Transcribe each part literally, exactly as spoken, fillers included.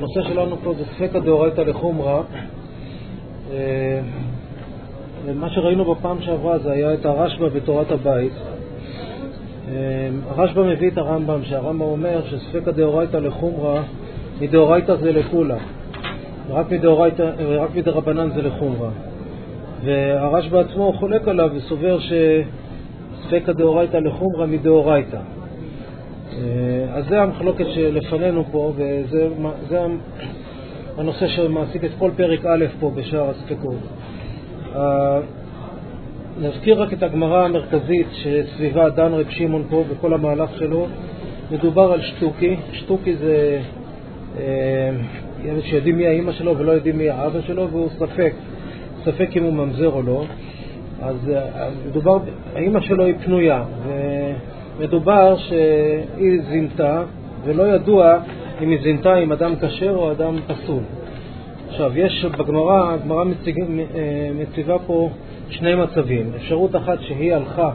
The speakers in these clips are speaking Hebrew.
הנושא שלנו פה זה ספקא דאורייתא לחומרא. מה שראינו בפעם שעברה זה היה את הרשב"א בתורת הבית. הרשב"א מביא את הרמב"ם, שהרמב"ם אומר שספקא דאורייתא לחומרא מדאורייתא זה לכולה, רק מדאורייתא, רק מדרבנן זה לחומרא. והרשב"א עצמו חולק עליו וסובר שספקא דאורייתא לחומרא מדאורייתא. אז זה המחלוקת שלפנינו פה, וזה זה הנושא שמעסיק את כל פרק א' פה בשאר הספקות. נזכיר רק את הגמרא המרכזית שסביבה דן רב שמעון פה בכל המהלך שלו. מדובר על שטוקי. שטוקי זה ילד שיודעים מי האמא שלו ולא יודעים מי האבא שלו, והוא ספק ספק אם הוא ממזר או לא. אז מדובר, האמא שלו היא פנויה, ומדובר שהיא זינתה ולא ידוע אם היא זינתה עם אדם כשר או אדם פסול. עכשיו, יש בגמרא, הגמרא מציבה פה שני מצבים. אפשרות אחת שהיא הלכה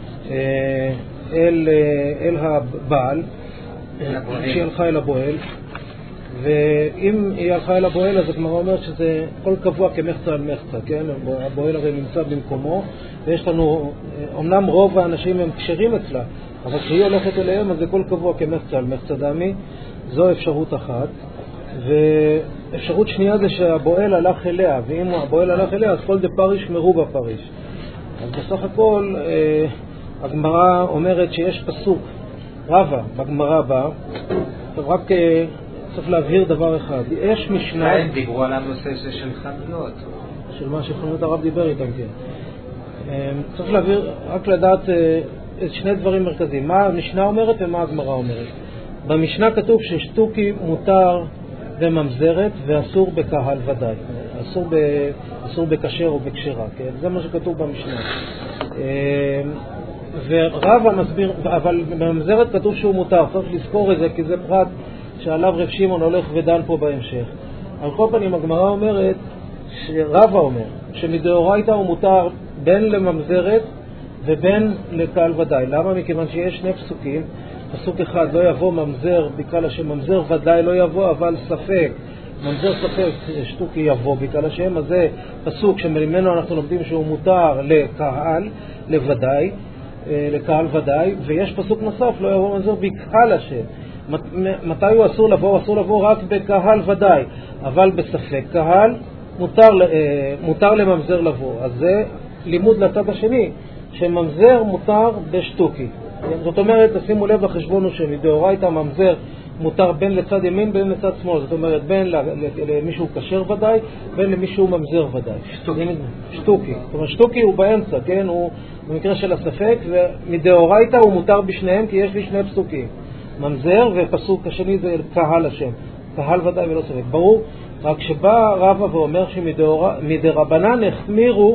אל, אל הבעל, שהיא הלכה אל הבועל, ואם היא הלכה אל הבועל, אז הגמרא אומרת שזה כל קבוע כמחצה על מחצה, כן? הבועל הרי נמצא במקומו, ויש לנו, אמנם רוב האנשים הם קשרים אצלה, אבל כשהיא הולכת אליהם, אז זה כל קבוע כמחצה על מחצה דמי. זו אפשרות אחת. ואפשרות שנייה זה שהבועל הלך אליה, ואם הבועל הלך אליה, אז כל דפריש מרובה פריש. אז בסך הכל, אה, הגמרא אומרת שיש פסוק רבה בגמרא הבאה. עכשיו רק אה, צריך להבהיר דבר אחד. יש משנה... הם דיברו על הנושא של חנויות. של מה שחנויות הרב דיבר איתם, כן. אה, צריך להבהיר, רק לדעת אה, שני דברים מרכזיים. מה המשנה אומרת ומה הגמרא אומרת. במשנה כתוב ששטוקי מותר בממזרת ואסור בקהל ודאי. אסור, ב, אסור בקשר או בקשרה, כן? זה מה שכתוב במשנה. ורב המסביר, אבל בממזרת כתוב שהוא מותר. צריך לזכור את זה, כי זה פרט שעליו רב שמעון הולך ודן פה בהמשך. על כל פנים, הגמרא אומרת, שרב אומר, שמדאורייתא הוא מותר בין לממזרת ובין לקהל ודאי. למה? מכיוון שיש שני פסוקים. פסוק אחד, לא יבוא ממזר, בקהל השם, ממזר ודאי לא יבוא, אבל ספק, ממזר ספק, שטוקי יבוא בקהל השם. אז זה פסוק שממנו אנחנו לומדים שהוא מותר לקהל, לוודאי, לקהל ודאי, ויש פסוק נוסף, לא יבוא ממזר בקהל השם. מתי הוא אסור לבוא? אסור לבוא רק בקהל ודאי, אבל בספק קהל מותר, מותר לממזר לבוא. אז זה לימוד לצד השני, שממזר מותר בשטוקי. זאת אומרת, תשימו לב לחשבון הוא שמדאורייתא ממזר מותר בין לצד ימין בין לצד שמאל. זאת אומרת, בין למישהו כשר ודאי, בין למישהו ממזר ודאי. שטוקי. שטוקי. זאת אומרת, שטוקי הוא באמצע, כן? הוא במקרה של הספק, ומדאורייתא הוא מותר בשניהם, כי יש לי שני פסוקים. ממזר, ופסוק השני זה קהל השם. קהל ודאי ולא ספק. ברור, רק שבא רבא ואומר שמדרבנן החמירו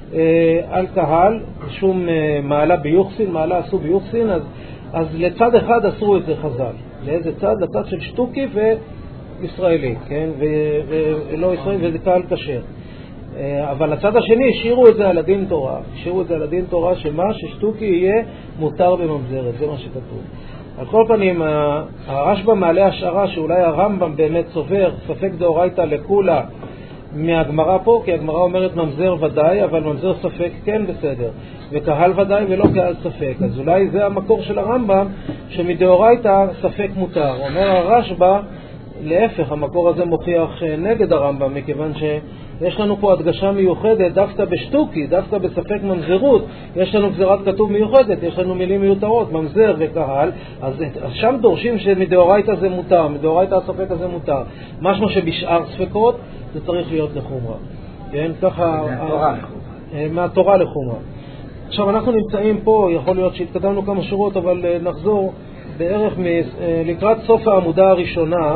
על קהל, שום מעלה ביוחסין, מעלה עשו ביוחסין, אז, אז לצד אחד אסרו את זה חז"ל. לאיזה צד? לצד של שטוקי וישראלי, כן? ולא ישראלי, וזה קהל כשר. אבל לצד השני השאירו את זה על הדין תורה. השאירו את זה על הדין תורה שמה? ששטוקי יהיה מותר בממזרת. זה מה שכתוב. על כל פנים, הרשב"א מעלה השערה שאולי הרמב"ם באמת סובר ספק דאורייתא לכולה מהגמרא פה, כי הגמרא אומרת ממזר ודאי, אבל ממזר ספק כן בסדר, וקהל ודאי ולא קהל ספק. אז אולי זה המקור של הרמב"ם, שמדאורייתא ספק מותר. אומר הרשב"א, להפך, המקור הזה מוכיח נגד הרמב"ם, מכיוון שיש לנו פה הדגשה מיוחדת דווקא בשטוקי, דווקא בספק ממזרות, יש לנו גזירת כתוב מיוחדת, יש לנו מילים מיותרות, ממזר וקהל, אז, אז שם דורשים שמדאורייתא זה מותר, מדאורייתא הספק הזה מותר. משהו שבשאר ספקות זה צריך להיות לחומרה. כן, ככה... מהתורה לחומרה. מהתורה לחומרה. עכשיו, אנחנו נמצאים פה, יכול להיות שהתקדמנו כמה שורות, אבל נחזור בערך מ... לקראת סוף העמודה הראשונה,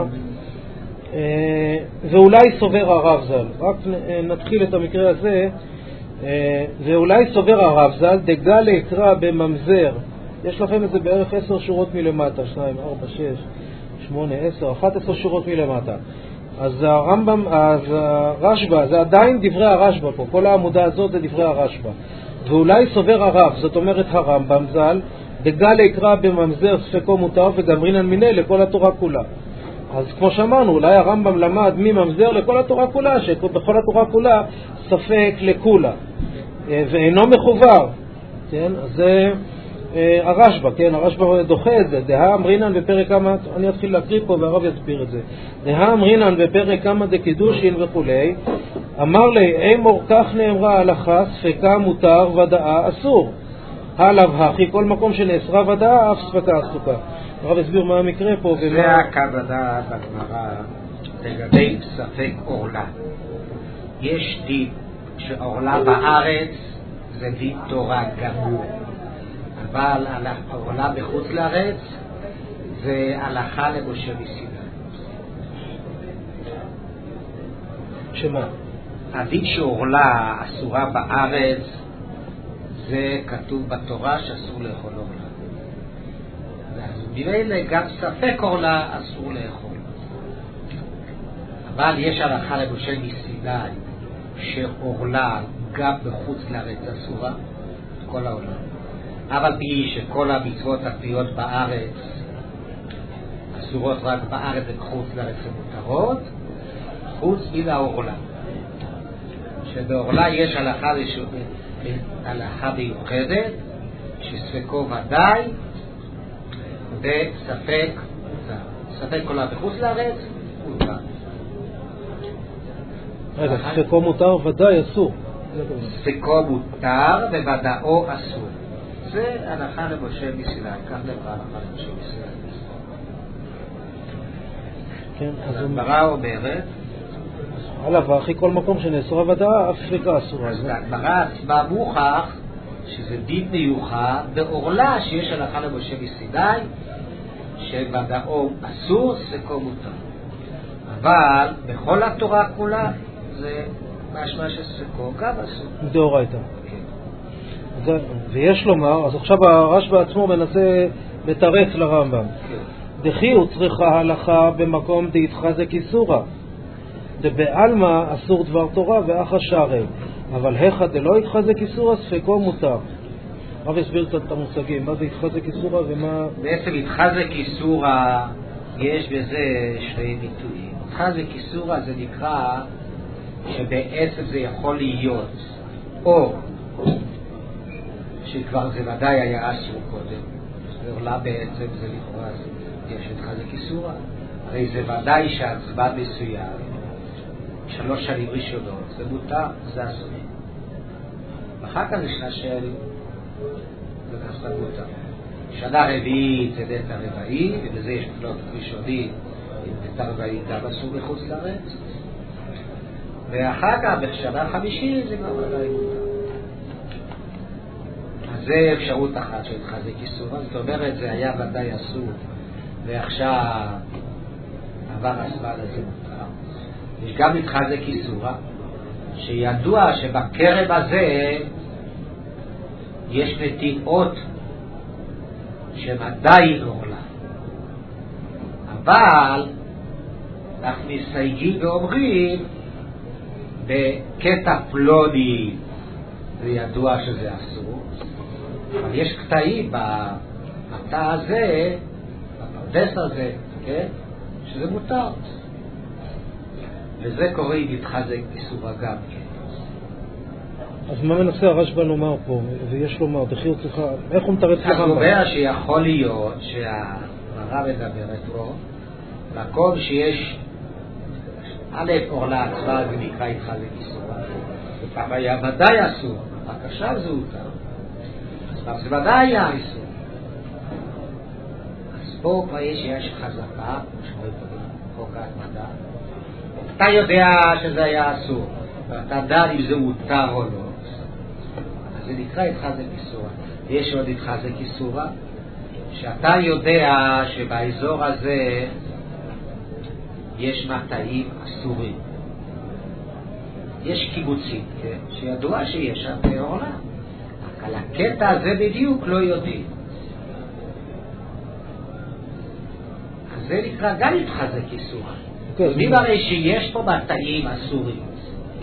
ואולי סובר הרב ז"ל. רק נתחיל את המקרה הזה. ואולי סובר הרב ז"ל, דגל יקרא בממזר. יש לכם את זה בערך עשר שורות מלמטה, שתיים, ארבע, שש, שמונה, עשר, אחת עשר שורות מלמטה. אז הרמב"ם, אז הרשב"א, זה עדיין דברי הרשב"א פה, כל העמודה הזאת זה דברי הרשב"א. ואולי סובר הרב, זאת אומרת הרמב"ם ז"ל, דגל יקרא בממזר ספקו מותר וגמרינן מיני לכל התורה כולה. אז כמו שאמרנו, אולי הרמב"ם למד מממזר לכל התורה כולה, שבכל התורה כולה ספק לכולה, ואינו מחובר, כן? אז זה הרשב"א, כן? הרשב"א דוחה את זה. דהה אמרינן בפרק כמה, אני אתחיל להקריא פה והרב יסביר את זה. דהה אמרינן בפרק כמה דקידושין וכולי, אמר לי, אמור כך נאמרה הלכה, ספקה מותר ודאה אסור. הלאו הכי, כל מקום שנאסרה ודאה, אף ספקה אסוקה. הרב יסביר מה המקרה פה. זה ומה... הכוונה בגמרא לגבי ספק אורלה. יש דין שאורלה בארץ זה דין תורה גמור, אבל אורלה בחוץ לארץ זה הלכה למשה מסיני. שמה? הדין שאורלה אסורה בארץ זה כתוב בתורה שאסור לאכול אורלה. אז ממילא גם ספק אורלה אסור לאכול. אבל יש הלכה למשה מסיני שאורלה גם בחוץ לארץ אסורה, כל העולם. אבל בי שכל המצוות התפילות בארץ אסורות רק בארץ ובחוץ לארץ מותרות, חוץ מן האורלה. שבאורלה יש הלכה, הלכה מיוחדת, שספקו ודאי וספק מותר. ספק עולה בחוץ לארץ מותר. רגע, ספקו מותר ודאי אסור. ספקו מותר וודאו אסור. זה הלכה למשה מסיני, כך נאמרה הלכה למשה מסיני. כן, אז הגמרא אומרת הלאו הכי, כל מקום שנאסרה ודאה, אף ספקה אסורה. אז הגמרא עצמה מוכח שזה דין מיוחד באורלה שיש הלכה למשה מסיני שוודאו אסור, ספקו מותר. אבל בכל התורה כולה זה משמע שספקו גם אסור. דאורייתא. כן. ויש לומר, אז עכשיו הרשב"א בעצמו מנסה לתרץ לרמב"ם. כן. דכי הוא צריכה הלכה במקום דהתחזק איסורה. דבעלמא אסור דבר תורה ואח השערי. אבל היכא דלא יתחזק איסורה ספקו מותר. רב יסביר קצת את המושגים, מה זה יתחזק איסורה ומה... בעצם יתחזק איסורה, יש בזה שני ביטויים. יתחזק איסורה זה נקרא שבעצם זה יכול להיות או שכבר זה ודאי היה אסור קודם, ועולה בעצם זה לכאורה יש יתחזק איסורה, הרי זה ודאי שהזמן מסוים שלוש שנים ראשונות זה מותר, זה אסור. ואחר כך יש של זה נעשה מותר. שנה רביעית זה נטע רבעי, ובזה יש תפילות ראשוני עם נטע רבעי גם אסור מחוץ לארץ, ואחר כך בשנה חמישית זה גם ודאי מותר. אז זה אפשרות אחת שהתחזק איסורה, זאת אומרת זה היה ודאי אסור ועכשיו עבר הזמן הזה מותר. יש גם מתחזק איסורה שידוע שבקרב הזה יש נטיעות שמדי אורלה, אבל אנחנו מסייגים ואומרים בקטע פלוני זה ידוע שזה אסור, אבל יש קטעים במטע הזה, בפרדס הזה, כן? שזה מותר, וזה קורה אם יתחזק איסורה גם כן. אז מה מנסה הרשב"א לומר פה? ויש לומר, דחי הוא צריכה, איך הוא מתרץ לרמב"ם? אז הוא אומר שיכול להיות שהגמרא מדברת פה מקום שיש א' אורלה עצמה זה נקרא יתחזק איסורה, ופעם היה ודאי אסור, רק עכשיו זה הותר, אז זה ודאי היה איסור. אז פה כבר יש שיש חזקה, כמו חוק ההתמדה, אתה יודע שזה היה אסור ואתה דע אם זה מותר או לא, אז זה נקרא יתחזק איסורה. ויש עוד יתחזק איסורה שאתה יודע שבאזור הזה יש מטעים אסורים, יש קיבוצים, כן? שידוע שיש שם אורלה, רק על הקטע הזה בדיוק לא יודעים. אז זה נקרא גם יתחזק איסורה. יודעים הרי שיש פה מטעים אסורים,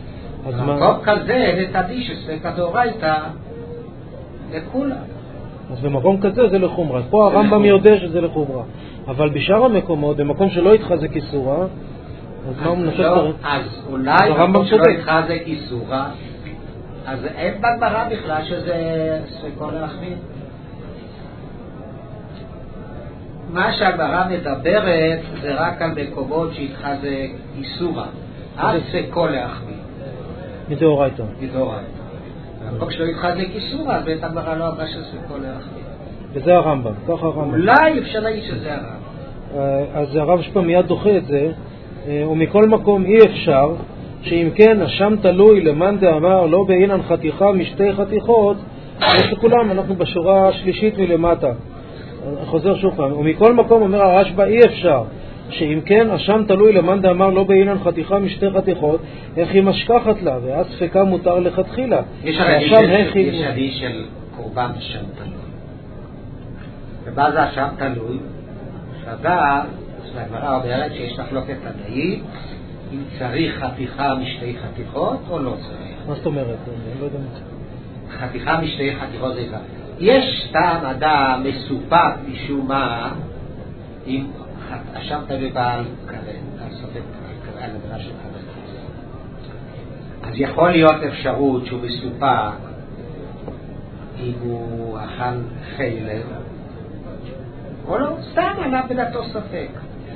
במקום כזה נתדי שספקא דאורייתא לכולם. אז במקום כזה זה לחומרה. אז פה הרמב"ם יודע שזה לחומרה. אבל בשאר המקומות, במקום שלא יתחזק איסורה, אז מה הוא מנסה פרק? אז אולי במקום שלא יתחזק איסורה, אז אין בגמרא בכלל שזה ספקו להחמיר. מה שהגמרא מדברת זה רק על מקומות שיתחזק איסורה. אז ספקו להחמיר. מדאורייתא. מדאורייתא. במקום שלא יתחזק איסורה, אז בית הגמרא לא אמרה שזה ספקו להחמיר. וזה הרמב"ם, ככה הרמב"ם. אולי אפשר להגיד שזה הרמב"ם. אז הרב שפה מיד דוחה את זה, ומכל מקום אי אפשר שאם כן השם תלוי למאן דאמר לא באינן חתיכה משתי חתיכות, יש לכולם, אנחנו בשורה השלישית מלמטה. חוזר שוב פעם, ומכל מקום אומר הרשב"א אי אפשר שאם כן השם תלוי למאן דאמר לא באינן חתיכה משתי חתיכות, איך היא משכחת לה, ואז ספקה מותר לכתחילה. יש עדי של קורבן השם תלוי. ומה זה השם תלוי? שדה, הגמרא אומרת שיש מחלוקת תנאים אם צריך חתיכה משתי חתיכות או לא צריך. מה זאת אומרת? אני לא יודע מה. חתיכה משתי חתיכות זה כבר. יש סתם אדם מסופק משום מה אם השם תלוי בעל כרת, הסופק על הדבר של כרת. אז יכול להיות אפשרות שהוא מסופק אם הוא אכל חלב או לא, סתם עליו בדתו ספק.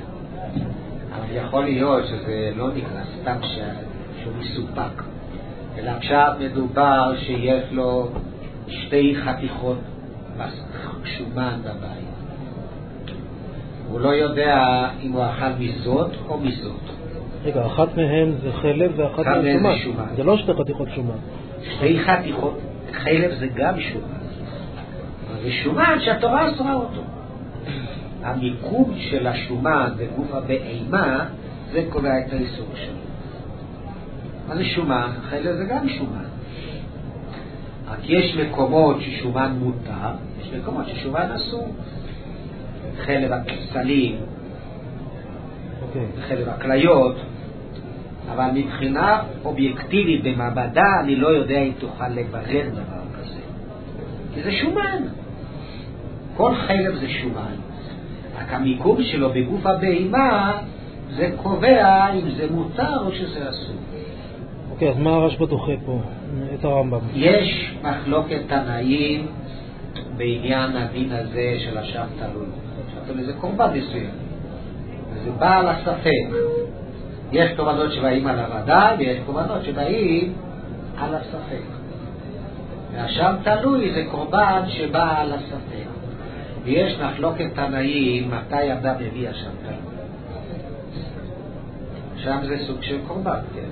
אבל יכול להיות שזה לא נקרא סתם שהוא מסופק, אלא עכשיו מדובר שיש לו שתי חתיכות שומן בבית. הוא לא יודע אם הוא אכל מזאת או מזאת. רגע, אחת מהם זה חלב ואחת מהם שומן. שומן. זה לא שתי חתיכות שומן. שתי חתיכות, חלב זה גם שומן. זה שומן שהתורה אסרה אותו. המיקום של השומן בגוף הבהמה זה קובע את האיסור שלו. מה זה שומן? חלב זה גם שומן. רק יש מקומות ששומן מותר, יש מקומות ששומן אסור. חלב הכסלים, okay. חלב הכליות, אבל מבחינה אובייקטיבית במעבדה אני לא יודע אם תוכל לברר דבר כזה. כי זה שומן. כל חלב זה שומן. רק המיקום שלו בגוף הבהמה זה קובע אם זה מותר או שזה אסור. אוקיי, אז מה הרשב"א דוחה פה את הרמב"ם? יש מחלוקת תנאים בעניין הדין הזה של השם תלוי. השם תלוי זה קורבן מסוים. וזה בא על הספק. יש קורבנות שבאים על הוודאי ויש קורבנות שבאים על הספק. והשם תלוי זה קורבן שבא על הספק. ויש מחלוקת תנאים מתי אדם מביא השם תלוי. שם זה סוג של קורבן, כן?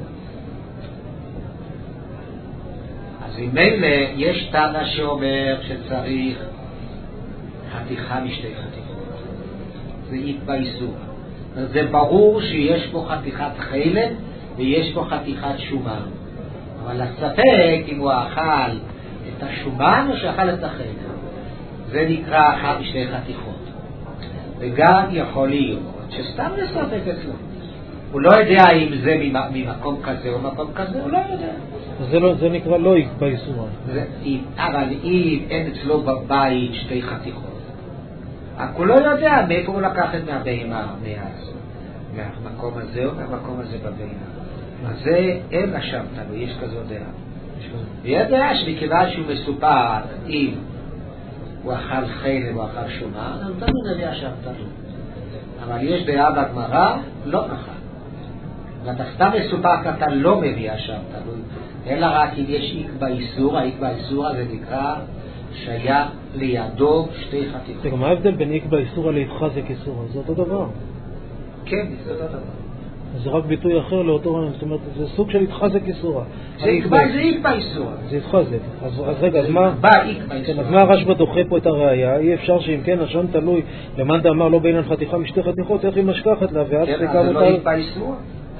אז ממילא יש תנא שאומר שצריך חתיכה משתי חתיכות. זה התבייסו. זה ברור שיש פה חתיכת חלב ויש פה חתיכת שומן. אבל הספק אם הוא אכל את השומן או שאכל את החלב. זה נקרא אחת משתי חתיכות. וגם יכול להיות שסתם לספק אצלו. הוא לא יודע אם זה ממקום כזה או מקום כזה, הוא לא יודע. זה, לא, זה נקרא לא יקבע איסורה. אבל אם אין אצלו בבית שתי חתיכות, הוא לא יודע מאיפה הוא לקח את מהבהמה, מהמקום הזה או מהמקום הזה בבהמה. אז זה אין השם תלוי, יש כזו דעה. ויש דעה שמכיוון שהוא מסופק, אם הוא אכל חלב או אכל שומן, אז תמיד זה השם תלוי. אבל יש דעה בגמרא, לא נכון. ואתה סתם מסופק, אתה לא מביא השם תלוי, אלא רק אם יש איקבע איסור, האיקבע איסור הזה נקרא שהיה לידו שתי חתיכות. מה ההבדל בין איקבע איסור להתחזק איסור? זה אותו דבר. כן, זה אותו דבר. זה רק ביטוי אחר לאותו רעיון, זאת אומרת, זה סוג של התחזק איסורה. זה איקבע איסורה. זה התחזק. אז רגע, אז מה? אז מה הרשב"א דוחה פה את הראייה? אי אפשר שאם כן השם תלוי, למאן דאמר לא באינן חתיכה משתי חתיכות, איך היא משכחת לה, ואז כן, אז זה לא איקבע איסורה.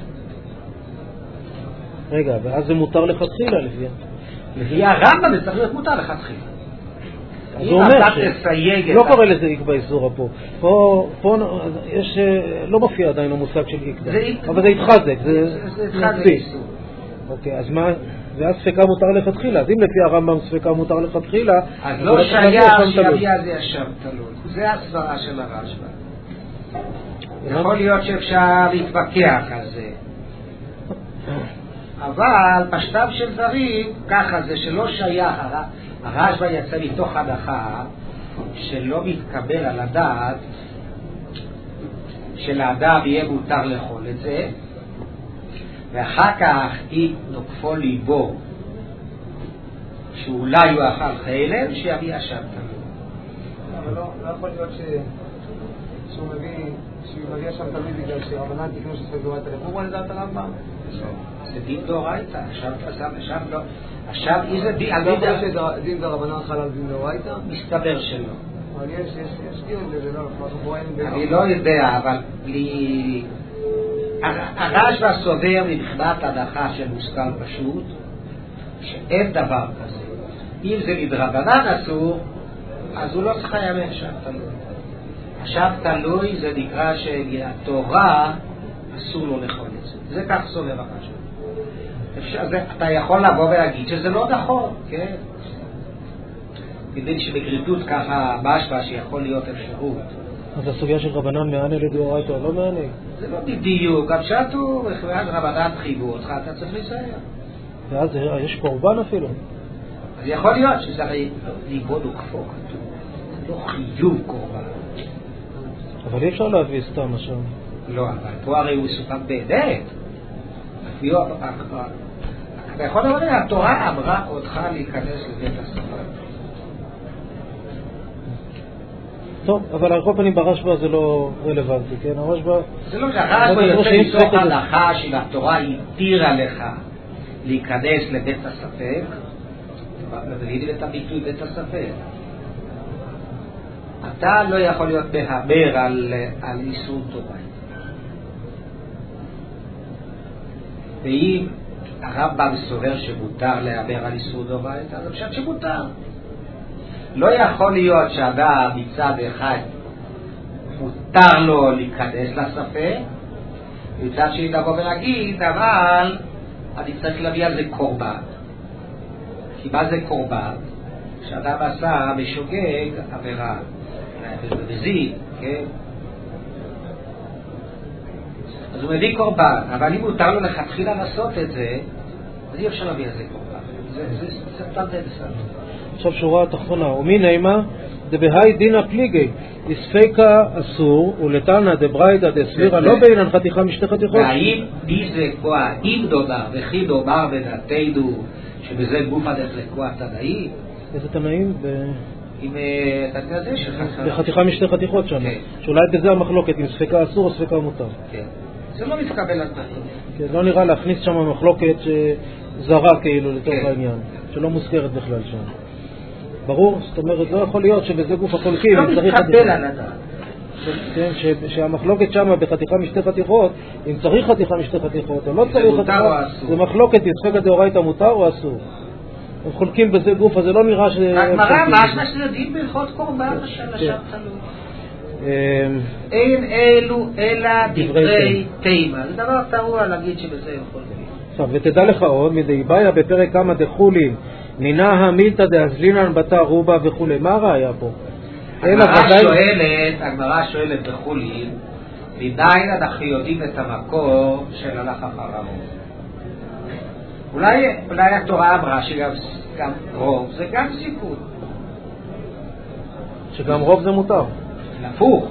רגע, ואז זה מותר לכתחילה לפי... לפי הרמב"ם זה צריך להיות מותר לכתחילה. אז הוא אומר שלא קורא לזה איקבע איסורה פה. פה יש, לא מופיע עדיין המושג של איקבע. אבל זה התחזק, זה התחזק איסור. אוקיי, אז מה... ואז ספקה מותר לכתחילה. אז אם לפי הרמב"ם ספקה מותר לכתחילה, אז לא שייך שיביע זה ישב תלוי. זה הסברה של הרשב"א. יכול להיות שאפשר להתווכח על זה. אבל פשטם של זרים, ככה זה שלא שייך, הרשב"א יצא מתוך הנחה שלא מתקבל על הדעת שלאדם יהיה מותר לאכול את זה, ואחר כך אם נוקפו ליבו שאולי הוא אכל חלב, שיביא אשם תלוי. אבל לא יכול להיות שהוא מביא שהוא מביא אשם תלוי בגלל שרבנן תקנו שספק דאורייתא לחומרא לדעת הרמב"ם? זה דין דאורייתא, עכשיו לא. עכשיו איזה דין... לא יכול להיות שדין דרבנן חל על דין דאורייתא? מסתבר שלא. אבל יש, יש, יש דיון בזה, לא, אנחנו רואים... אני לא יודע, אבל לי... הרשב"א סובר מבחינת הנחה של מושכל פשוט, שאין דבר כזה. אם זה מדרבנן אסור, אז הוא לא צריך להיאמר שם תלוי. עכשיו תלוי זה נקרא שהתורה אסור לו לאכול את זה. זה כך סובר הרשב"א. אתה יכול לבוא ולהגיד שזה לא נכון, כן? כדי שבגרידות ככה משמע שיכול להיות אפשרות. אז הסוגיה של רבנן מענה לדאורייתא או לא מענה? זה לא בדיוק, גם שתו ואז רבנן חייבו אותך, אתה צריך לסייע. ואז יש קורבן אפילו. אז יכול להיות שזה הרי ליבון וכפו כתוב, זה לא חיוב קורבן. אבל אי אפשר להביא סתם עכשיו. לא, אבל פה הרי הוא סופק באמת. אתה יכול לומר, התורה אמרה אותך להיכנס לבית הספר. טוב, אבל על כל פנים ברשב"א זה לא רלוונטי, כן? הרשב"א... זה לא, הרשב"א יוצא מתוך הנחה שאם התורה התירה לך להיכנס לבית הספק, מבלידים את הביטוי בית הספק. אתה לא יכול להיות מהמר על, על איסור תורה. ואם הרמב"ם סובר שמותר להמר על איסור תורה, אז אפשר שמותר. לא יכול להיות שאדם מצד אחד מותר לו להיכנס לספק, מצד שני לבוא ולהגיד, אבל אני צריך להביא על זה קורבן. כי מה זה קורבן? כשאדם עשה בשוגג עבירה, בזין, כן? אז הוא מביא קורבן, אבל אם מותר לו לכתחילה לעשות את זה, אז אי אפשר להביא על זה קורבן. זה סתם די בסדר. עכשיו שורה התחתונה, ומי נעימה דבהי דינא פליגי דספיקה אסור ולתנא דברייתא דסבירא לא בעינן חתיכה משתי חתיכות. והאם מי זה כמו האם דובר וכי דובר בדתנו שבזה גוף הדרך לקבוע תנאים? איזה תנאים? עם תנאים הזה של חתיכה בחתיכה משתי חתיכות שם, שאולי בזה המחלוקת אם ספיקה אסור או ספיקה מותר. כן, זה לא מתקבל על תנאים. כן, לא נראה להכניס שם מחלוקת זרה כאילו לתוך העניין, שלא מוזכרת בכלל שם. ברור? זאת אומרת, לא יכול להיות שבזה גוף החולקים לא מתקבל על הדעת. כן, שהמחלוקת שם בחתיכה משתי חתיכות, אם צריך חתיכה משתי חתיכות או לא צריך חתיכה, זה מחלוקת ספיקה דאורייתא מותר או אסור. הם חולקים בזה גוף, אז זה לא נראה ש... הגמרא, מה שיודעים בהלכות קורבן אשר לשם תלוי. אין אלו אלא דברי תימה. זה דבר תרוע להגיד שבזה יכול להיות. עכשיו, ותדע לך עוד, מדי בעיה בפרק כמה דחולין, נינה המילתא דאזלינן בתא רובה וכולי. מה הראיה פה? הגמרא שואלת, הגמרא שואלת בחולין, מניין אנחנו יודעים את המקור של הלך אחריו. אולי, אולי התורה אמרה שגם גם רוב זה גם סיכון. שגם רוב זה מותר. הפוך.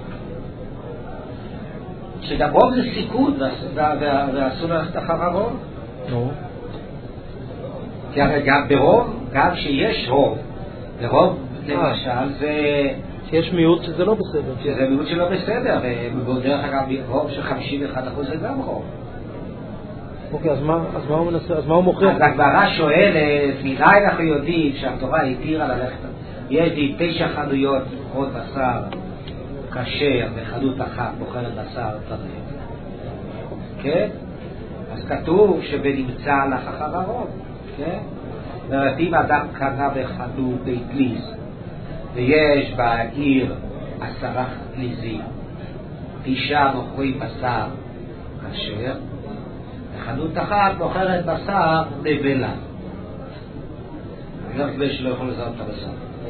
שגם רוב זה סיכון ואסור ללכת אחר הרוב. נו. כי הרי גם ברוב, גם שיש רוב, ברוב למשל זה... שיש מיעוט שזה לא בסדר. שזה מיעוט שלא בסדר, ובדרך אגב רוב של חמישים ואחד אחוז זה גם רוב. אוקיי, אז מה, אז מה הוא מנסה, אז מה הוא מוכר? אז הגמרא שואלת, מדי אנחנו יודעים שהתורה התירה ללכת. יש לי תשע חנויות עוד בשר כשר, בחנות אחת בוחרת בשר טרף. כן? אז כתוב שבנמצא הלך אחר הרוב. כן? זאת אם אדם קנה בחנות בית ליז, ויש בעיר עשרה ליזים, תשעה מוכרים בשר כשר, חנות אחת מוכרת בשר נבלה. לא שלא יכול לזהות את הבשר.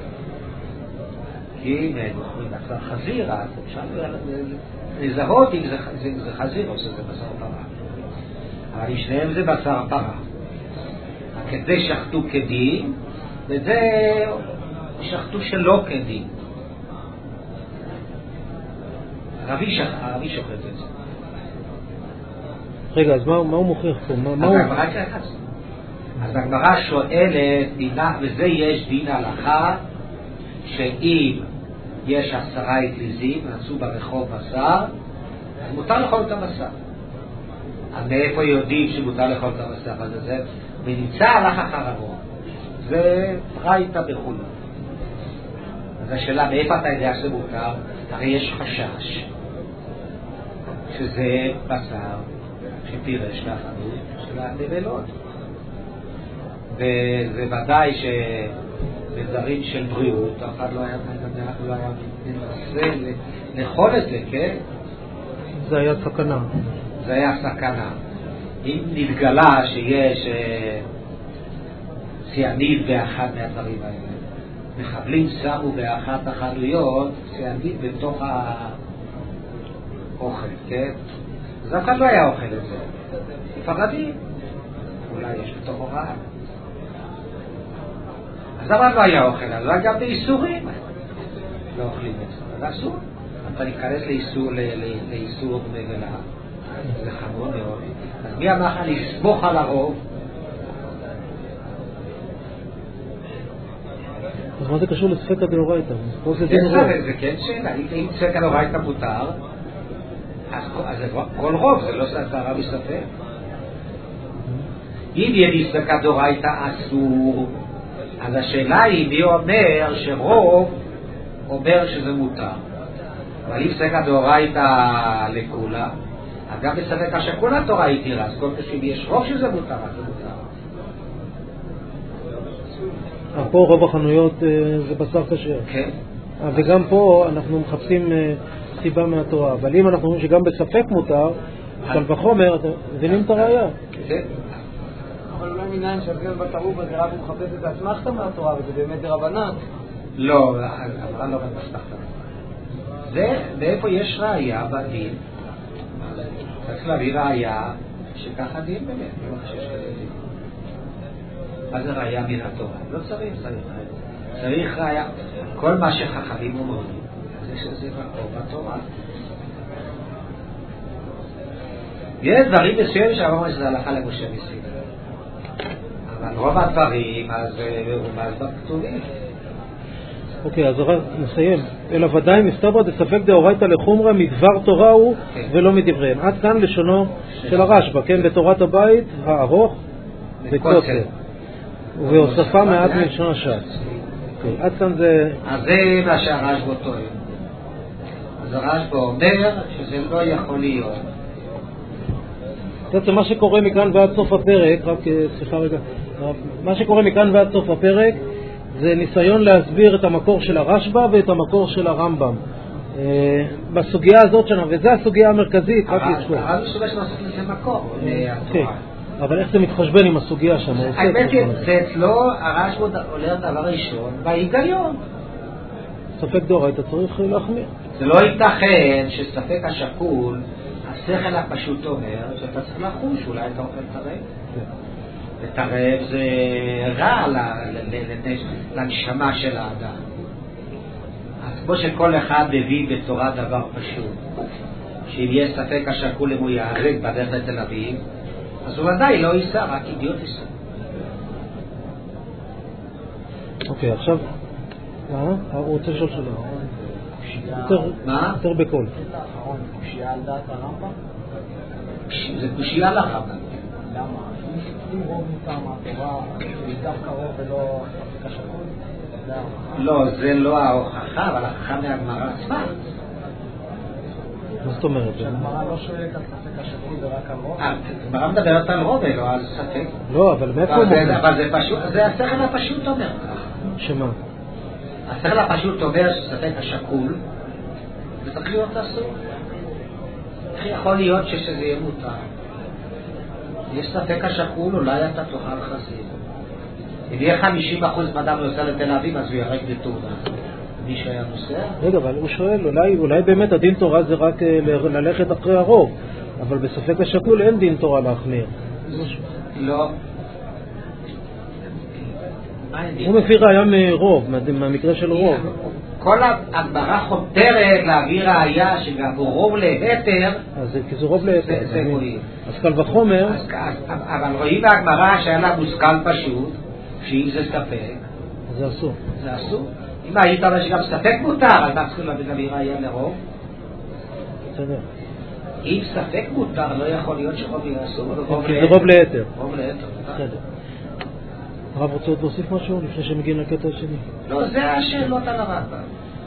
כי אם אוכלים בשר חזיר, אז אפשר לזהות אם זה חזיר או שזה בשר פרה. אבל אם שניהם זה בשר פרה. כדי שחטו כדין, וזה שחטו שלא כדין. הרבי שוחט את זה. רגע, אז מה הוא מוכיח פה? אז הגמרא שואלת, וזה יש דין הלכה, שאם יש עשרה אטליזים, נעשו ברחוב בשר, אז מותר לאכול את הבשר. אז מאיפה יודעים שמותר לאכול את הבשר? אז זה ונמצא הלך אחריו. זה פרייתא בחולו. אז השאלה, מאיפה אתה יודע שזה מותר? הרי יש חשש שזה בשר שפירש מהחנות של הנבלות. וזה ודאי שבדברים של בריאות, אחד לא היה מנסה לאכול את זה, כן? זה היה סכנה. זה היה סכנה. אם נתגלה שיש ציאניד באחד מהדברים האלה, מחבלים שמו באחת החנויות ציאניד בתוך האוכל, כן? אז אף אחד לא היה אוכל את זה. פרדים. אולי יש בתוך הוראה. אז אבל לא היה אוכל, אז לא גם באיסורים. לא אוכלים את זה. אז אסור. אתה ניכנס לאיסור, לאיסור נבלה. זה חמור מאוד. אז מי אמר לך לסמוך על הרוב? אז מה זה קשור לספקא דאורייתא? זה כן שאלה. אם ספקא דאורייתא מותר, אז כל רוב, זה לא סערה בספק. אם יהיה ספקא דאורייתא אסור, אז השאלה היא מי אומר שרוב אומר שזה מותר. אבל אם ספקא דאורייתא לכולה, אז גם בספק השכולה תורה היא תירה, אז כל כשם יש רוב שזה מותר, אז זה מותר. פה רוב החנויות זה בשר כשר. כן. וגם פה אנחנו מחפשים סיבה מהתורה, אבל אם אנחנו אומרים שגם בספק מותר, קל וחומר, אתם מבינים את הראייה. כן. אבל אולי מניין שהגל בתרוב הזה רק הוא מחפש את האסמכתא מהתורה, וזה באמת דרבנן. לא, אבל לא באסמכתא. זה, מאיפה יש ראייה בדין? צריך להביא ראייה שככה דין באמת, לא חושב שזה. מה זה ראייה מן התורה? לא צריך, צריך ראייה. צריך ראייה. כל מה שחכמים אומרים, זה שזה מקור בתורה. יש דברים מסוימים שאמרנו שזה הלכה למשה מסיני. אבל רוב הדברים, אז מרומז בכתובים. אוקיי, אז נסיים. אלא ודאי מסתברא דספק דאורייתא לחומרא מדבר תורה הוא ולא מדבריהם. עד כאן לשונו של הרשב"א, כן, בתורת הבית הארוך וקוצר. ובהוספה מעט מלשון הש"ס. עד כאן זה... אז זה מה שהרשב"א טוען. אז הרשב"א אומר שזה לא יכול להיות. בעצם מה שקורה מכאן ועד סוף הפרק, רק סליחה רגע, מה שקורה מכאן ועד סוף הפרק זה ניסיון להסביר את המקור של הרשב"א ואת המקור של הרמב"ם. בסוגיה הזאת שלנו, וזו הסוגיה המרכזית, רק לזכור. אבל אני חושב שנעשות לזה מקור. אבל איך זה מתחשבן עם הסוגיה שם? האמת היא, זה אצלו הרשב"א עולה דבר ראשון, בהיגיון. ספק דאורייתא צריך להחמיר. זה לא ייתכן שספק השקול, השכל הפשוט אומר שאתה צריך לחוש, אולי אתה אוכל תרב. ותרב זה רע לנשמה של האדם. אז כמו שכל אחד מביא בתורה דבר פשוט, שאם יש ספק השקול אם הוא יהרג בדרך לתל אביב, אז הוא ודאי לא ייסע, רק אידיוט ייסע. אוקיי, עכשיו, הוא רוצה לשאול שלו. מה? יותר בקול. קושייה על דעת הרמב"ם? זה קושייה לרמב"ם. למה? אם רוב מותר מהתורה, זה דווקא רוב ולא ספק השקול? לא, זה לא ההוכחה, אבל ההוכחה מהגמרא עצמה. מה זאת אומרת? שהגמרא לא שואלת על ספק השקול ורק על רוב? הגמרא מדברת על רוב, לא על ספק. לא, אבל מאיפה הוא מוכן? אבל זה פשוט, זה השכל הפשוט אומר. שמה? השכל הפשוט אומר שספק השקול, זה צריך להיות אסור. איך יכול להיות שזה יהיה מותר? יש ספק השקול, אולי אתה תאכל חזיר. אם יהיה חמישים אחוז מאדם נוסע לתל אביב, אז הוא ירק בתאונה. מישהו היה נוסע? רגע, אבל הוא שואל, אולי, אולי באמת הדין תורה זה רק ללכת אחרי הרוב, אבל בספק השקול אין דין תורה להחמיר. לא. הוא מביא ראיה מרוב, מהמקרה של רוב. כל הגמרא חותרת להביא ראיה שגם הוא רוב להיתר. אז כי זה רוב להיתר. זה רואים. אז קל וחומר. אבל רואים בהגמרא שהיה לה מושכל פשוט, שאם זה ספק. זה אסור. זה אסור. אם היית אומר שגם ספק מותר, אז צריכים להביא ראיה לרוב. בסדר. אם ספק מותר, לא יכול להיות שרוב יהיה אסור. כי זה רוב להיתר. רוב להיתר. בסדר. הרב רוצה עוד להוסיף משהו לפני שמגיעים לקטע השני? לא, זה השאלות על הרמב"ם.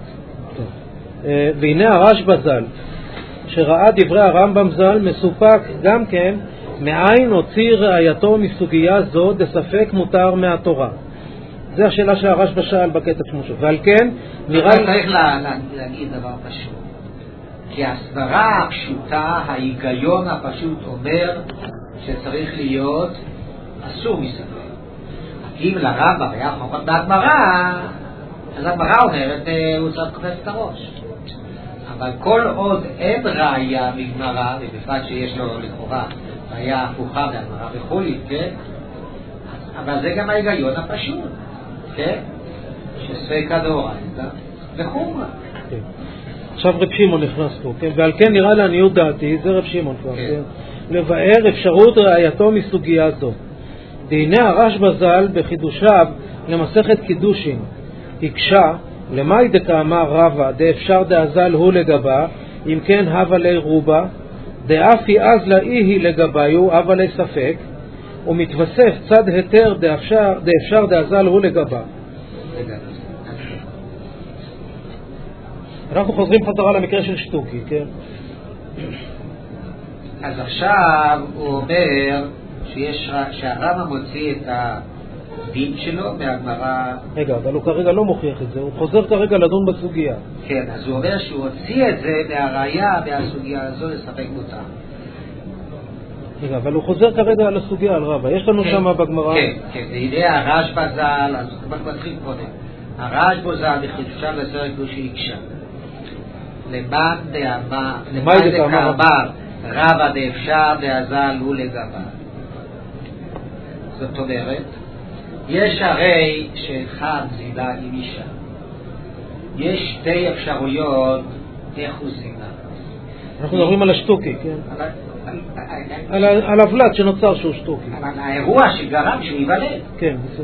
והנה הרשב"א ז"ל, שראה דברי הרמב"ם ז"ל, מסופק גם כן מאין הוציא ראייתו מסוגיה זו דספק מותר מהתורה. זה השאלה שהרשב"א שאל בקטע שמו. ועל כן נראה... אני צריך להגיד דבר פשוט. כי הסברה הפשוטה, ההיגיון הפשוט אומר שצריך להיות אסור מספק. אם לרמב"ם היה חוכמת בהגמרא, אז הגמרא אומרת, הוא צריך לקחת את הראש. אבל כל עוד אין ראיה מגמרא, ובפרט שיש לו לכאורה ראיה הפוכה מהגמרא וכולי, כן? אבל זה גם ההיגיון הפשוט, כן? שספקא דאורייתא וחומרא. עכשיו רב שמעון נכנס פה, כן? ועל כן נראה לעניות דעתי, זה רב שמעון כבר, כן? לבאר אפשרות ראייתו מסוגיה זו. והנה הרשב"א ז"ל בחידושיו למסכת קידושין הקשה למאי דקאמר רבא דאפשר דאזל הוא לגבה, אם כן הווה לי רובה דאפי אז לאי היא לגביו הווה לי ספק, ומתווסף צד היתר דאפשר, דאפשר דאזל הוא לגבה. אנחנו חוזרים חזרה למקרה של שטוקי, כן? אז עכשיו הוא אומר שיש, שהרמב"ם מוציא את הדין שלו מהגמרא. רגע, אבל הוא כרגע לא מוכיח את זה, הוא חוזר כרגע לדון בסוגיה. כן, אז הוא אומר שהוא הוציא את זה מהראיה מהסוגיה הזו לספק מותר. רגע, אבל הוא חוזר כרגע על הסוגיה, על רבא. יש לנו כן, שם בגמרא... כן, כן, והנה הרשב"א ז"ל, אז כבר מתחיל קודם. הרשב"א ז"ל בחידושיו לספר קדושי הקשה. למאן דאמר, למאן דקאמר רבא דאפשר דאזל הוא לגבה. זאת אומרת, יש הרי שאחד זינה עם אישה. יש שתי אפשרויות איך הוא זינה. אנחנו מדברים על השטוקי, כן? על הוולד שנוצר שהוא שטוקי. אבל האירוע שגרם שהוא ייוולד. כן, בסדר.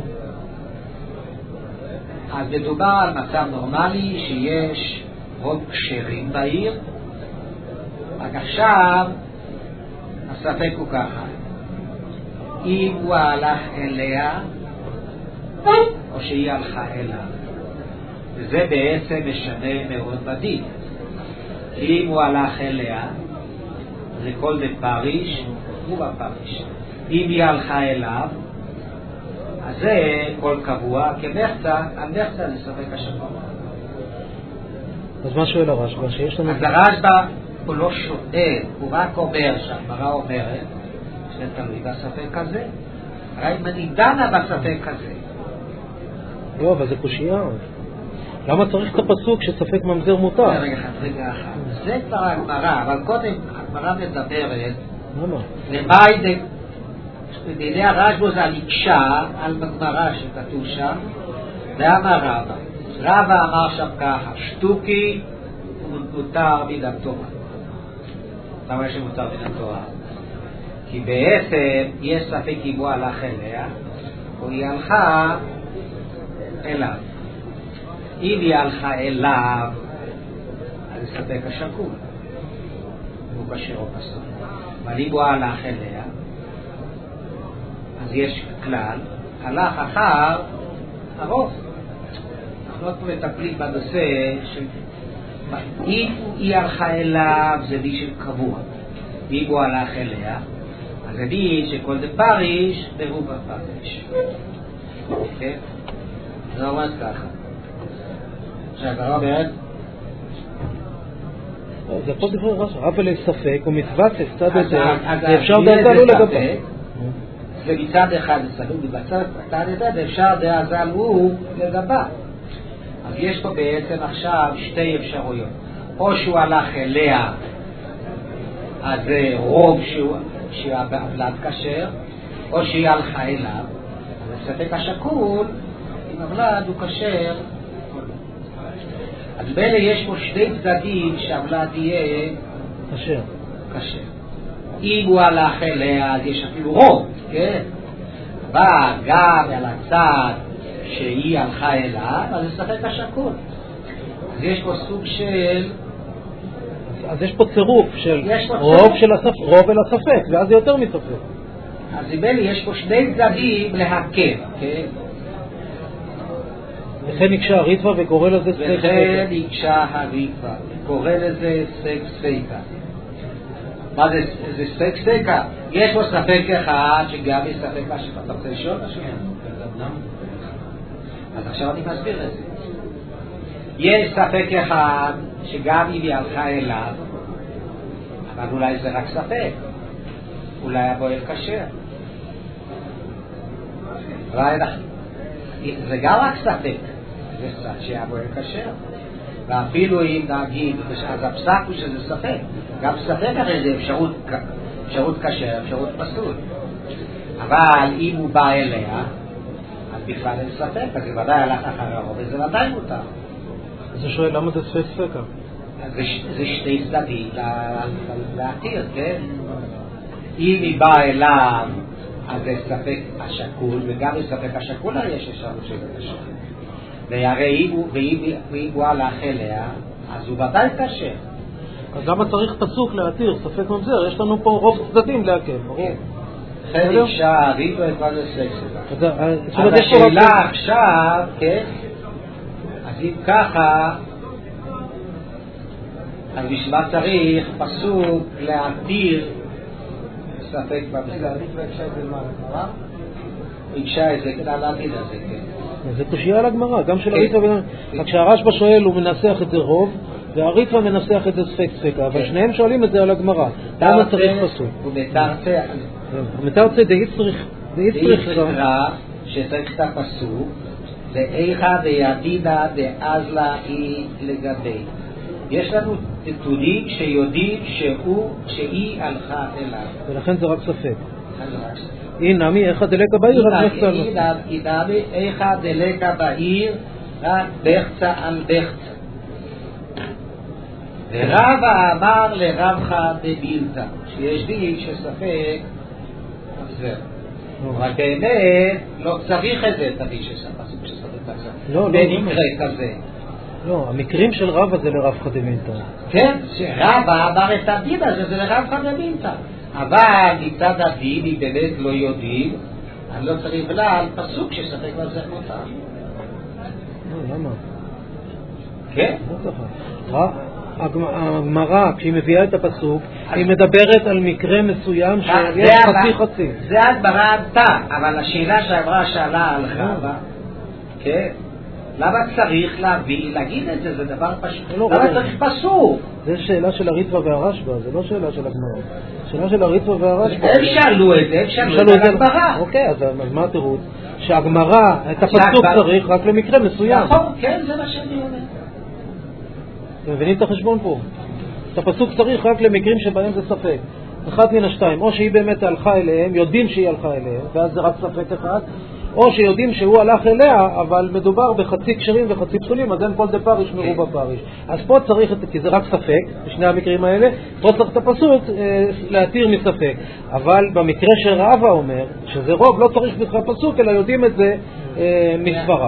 אז מדובר על מצב נורמלי שיש רוב כשרים בעיר, רק עכשיו הספק הוא ככה, אם הוא הלך אליה או שהיא הלכה אליו, וזה בעצם משנה מאוד בדין. אם הוא הלך אליה זה כל בפריש הוא בפריש, אם היא הלכה אליו אז זה כל קבוע כמחצה, על מחצה לספק השבוע. אז מה שואל הרשב"א? שיש לנו... אז הרשב"א הוא לא שואל, הוא רק אומר שהגמרא אומרת שזה תלוי בספק הזה. הרי אם אני דנה בספק הזה. לא, אבל זה קושייה. למה צריך את הפסוק שספק ממזר מותר? רגע אחד, רגע אחד. זה כבר הגמרא, אבל קודם הגמרא מדברת. למה? למאי בדיני הרשב"א זה על הקשה, על בגמרא שכתוב שם, ואמר רבא. רבא אמר שם ככה, שטוקי מותר מן התורה. למה שמותר מן התורה? כי בעצם יש ספק אם הוא הלך אליה, או היא הלכה אליו. אם היא הלכה אליו, אז ספק השקול. הוא קשר או פסול. אבל אם הוא הלך אליה, אז יש כלל, הלך אחר הרוב. אנחנו לא מטפלים בנושא של... אם היא הלכה אליו זה מי שקבוע, אם הוא הלך אליה אז זה מי שכל זה פריש ברוב הפריש. אוקיי? זה אומרת ככה שהגמרא אומרת זה פה דברי רש"י, אבל ספק ומתווסף צד יותר, אפשר דעתנו לגבי ומצד אחד זה צלול, ובצד הזה ואפשר דאזל הוא לגבה. אז יש פה בעצם עכשיו שתי אפשרויות. או שהוא הלך אליה, אז זה רוב שהוא הבלד כשר, או שהיא הלכה אליו, אז ספק השקול, אם הבלד הוא כשר. אז בין יש פה שני צדדים שהבלד יהיה כשר. כשר. אם הוא הלך אליה, אז יש אפילו רוב, כן? אבל גם על הצד שהיא הלכה אליו, אז זה ספק השקול. אז יש פה סוג של... אז יש פה צירוף של פה רוב צירוף. של הספק, רוב אל הספק, ואז זה יותר מספק. אז נדמה לי, יש פה שני צדדים להקל, כן? וכן נקשה הריטווה וקורא לזה ספק ספקה. וכן נקשה הריטווה, קורא לזה ספק ספקה. מה זה, זה ספק ספקה? יש פה ספק אחד שגם יש ספק השפע. אתה רוצה לשאול משהו? אז עכשיו אני מסביר את זה. יש ספק אחד שגם אם היא הלכה אליו, אבל אולי זה רק ספק. אולי הבועל כשר. זה גם רק ספק. זה ספק שהבועל כשר. ואפילו אם נגיד, אז הפסק הוא שזה ספק. גם ספק הרי זה אפשרות, אפשרות כשר, אפשרות פסול. אבל אם הוא בא אליה, אז בכלל אין ספק, אז זה ודאי הלך אחריו, וזה ודאי מותר. אז הוא שואל למה זה ספק ספקה? זה שני צדדים להתיר, כן? אם היא באה אליו, אז זה ספק השקול, וגם בספק השקול יש אפשרות של כשר. והרי אם הוא הלך אליה, אז הוא ודאי כשר. אז למה צריך פסוק להתיר ספק ממזר? יש לנו פה רוב צדדים להקל, ברור. לכן אפשר, ריבו את מה זה ספק. אז השאלה עכשיו, כן? אז אם ככה, אז בשביל צריך פסוק להתיר ספק במזר. הוא הקשה את זה כדי להתיר את זה, כן. זה קושיה על הגמרא, גם של הריטווה. רק שהרשב"א שואל הוא מנסח את זה רוב, והריטווה מנסח את זה ספק ספקה, אבל שניהם שואלים את זה על הגמרא. למה צריך פסוק? ומתרצה. ומתרצה די צריך. די צריכה שצריך את הפסוק, ואיכה וידידה דאזלה היא לגבי. יש לנו נתונים שיודעים שהוא, שהיא הלכה אליו. ולכן זה רק ספק. הנה מי, איכה דלקה בעיר, רק מחצה לו. הנה מי, איכה דלקה בעיר, רק בחצה על בחצה. ורבא אמר לרבך דבילתא, שיש דין שספק ממזר. רק באמת לא צריך את זה, תביא שספק שספק. במקרה כזה. לא, המקרים של רבא זה לרבך דבילתא. כן, שרבא אמר את הדין הזה, זה לרבך דבילתא. אבל מצד הדין, אם באמת לא יודעים, אני לא צריך לה פסוק שספק ממזר מותר. למה? כן? הגמרא, כשהיא מביאה את הפסוק, היא מדברת על מקרה מסוים שיש חצי חצי. זה הגמרא ענתה, אבל השאלה שהגמרא שאלה על רבא, כן? למה צריך להביא, להגיד את זה, זה דבר פשוט. למה צריך פסוק? זה שאלה של הריטווה והרשב"א, זה לא שאלה של הגמרא. שאלה של הריטווה והרשב"א. הם שאלו את זה, הם שאלו את זה על הגמרא. אוקיי, אז מה התירוץ? שהגמרא, את הפסוק צריך רק למקרה מסוים. נכון, כן, זה מה שאני אומר. אתם מבינים את החשבון פה? את הפסוק צריך רק למקרים שבהם זה ספק. אחד מן השתיים, או שהיא באמת הלכה אליהם, יודעים שהיא הלכה אליהם, ואז זה רק ספק אחד, או שיודעים שהוא הלך אליה, אבל מדובר בחצי קשרים וחצי פסולים, אז אין כל דבר ישמרו בפריש. אז פה צריך, כי זה רק ספק, בשני המקרים האלה, פה צריך את הפסוק אה, להתיר מספק. אבל במקרה שרבא אומר, שזה רוב, לא צריך בכלל פסוק, אלא יודעים את זה אה, מסברה.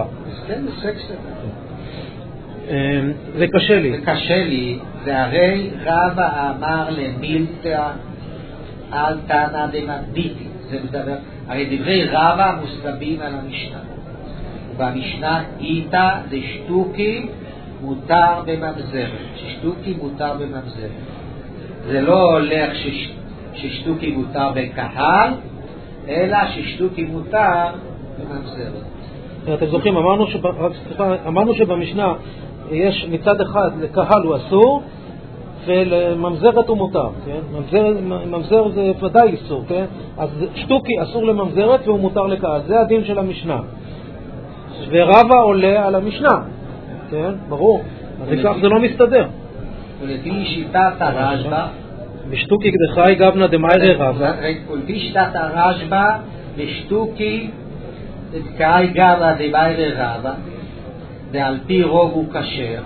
זה קשה לי. זה קשה לי, זה הרי רבא אמר למילתא אל תנא דמדיתי. זה מדבר, הרי דברי רבא מוסבים על המשנה. ובמשנה איתה דשטוקי מותר בממזרת. ששטוקי מותר בממזרת. זה לא הולך שש, ששטוקי מותר בקהל, אלא ששטוקי מותר בממזרת. אתם זוכרים, אמרנו, שבא, אמרנו שבמשנה יש מצד אחד לקהל הוא אסור, וממזרת הוא מותר, כן? ממזר, ממזר זה ודאי איסור, כן? אז שטוקי אסור לממזרת והוא מותר לקהל, זה הדין של המשנה. ורבא עולה על המשנה, כן? ברור. אז לכך זה לא מסתדר. ולפי שיטת הרשב"א, בשטוקי כדחי גבנה דמיירי רבא. ולפי שיטת הרשב"א, בשטוקי כדחי גבנה דמיירי רבא, ועל פי רוב הוא כשר.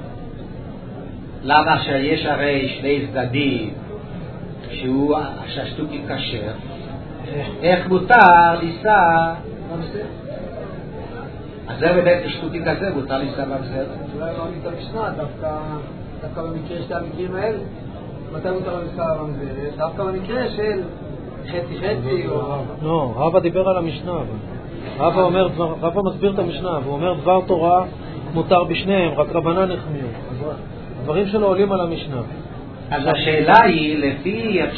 למה שיש הרי שני צדדים שהוא שהשטוקי כשר? איך מותר לישא ממזר? אז זה באמת שטוקי כזה, מותר לישא ממזר. אולי לא ענית המשנה, דווקא במקרה של המקרים האלה. מתי מותר לישא ממזר? דווקא במקרה של חצי חצי או... לא, רבא דיבר על המשנה. רבא אומר, רבא מסביר את המשנה, והוא אומר דבר תורה מותר בשניהם, רק רבנן החמירו. הדברים שלו עולים על המשנה. אז השאלה היא, לפי איך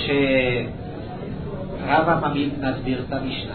שרבא מסביר את המשנה,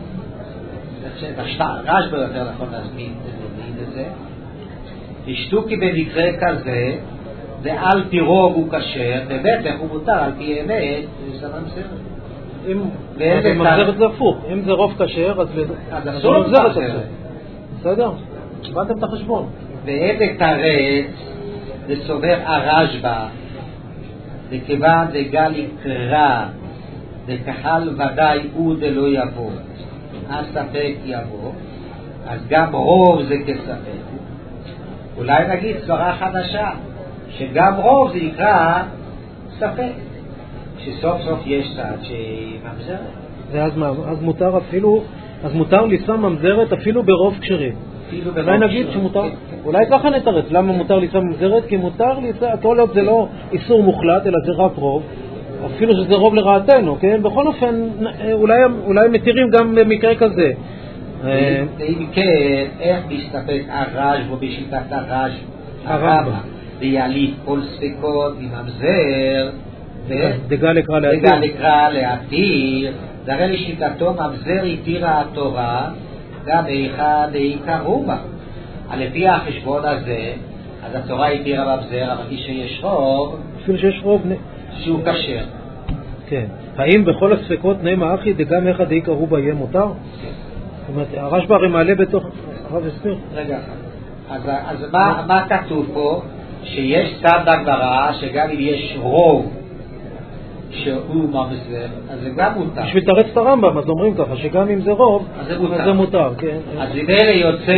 רשב"א יותר נכון להסביר את זה, השטוקי במקרה כזה, ועל פי רוב הוא כשר, ובטח הוא מותר על פי אמת, זה ממזרת. אם ממזרת זה הפוך, אם זה רוב כשר, אז אסור ממזרת זה. בסדר? הבנתם את החשבון. ועמק תרץ וסובר הרשב"א, וכיוון דגל יקרא וקהל ודאי הוא דלא יבוא, הספק יבוא, אז גם רוב זה כספק. אולי נגיד סברה חדשה, שגם רוב זה יקרא ספק, שסוף סוף יש צד שממזרת. ואז מה? אז מותר אפילו, אז מותר לישא ממזרת אפילו ברוב כשרים. אולי נגיד שמותר, אולי ככה נתרץ, למה מותר לישא ממזרת? כי מותר לישא, כל עוד זה לא איסור מוחלט, אלא זה רק רוב, אפילו שזה רוב לרעתנו, כן? בכל אופן, אולי, אולי מתירים גם במקרה כזה. ואם כן, איך מסתפק הרשב"א בשיטת הרשב"א? ויעליף כל ספקות מממזר, דגל לקרא להתיר. דגל לקרא להתיר, זה הרי לשיטתו ממזר התירה התורה, גם איכה דאיכה רובה. לפי החשבון הזה, אז התורה התירה ממזר, אבל מי שיש רוב, אפילו שיש רוב שהוא כשר. כן. האם בכל הספקות נאמר אחי דגם איכה דאיכה רובה יהיה מותר? זאת אומרת, הרשב"א הרי מעלה בתוך... הרב הסביר. רגע, אז מה כתוב פה? שיש צד בגמרא שגם אם יש רוב שהוא ממזר, אז זה גם מותר. בשביל תרץ את הרמב"ם, אז אומרים ככה, שגם אם זה רוב, אז זה מותר. אז, זה מותר, כן. אז אם אלה יוצא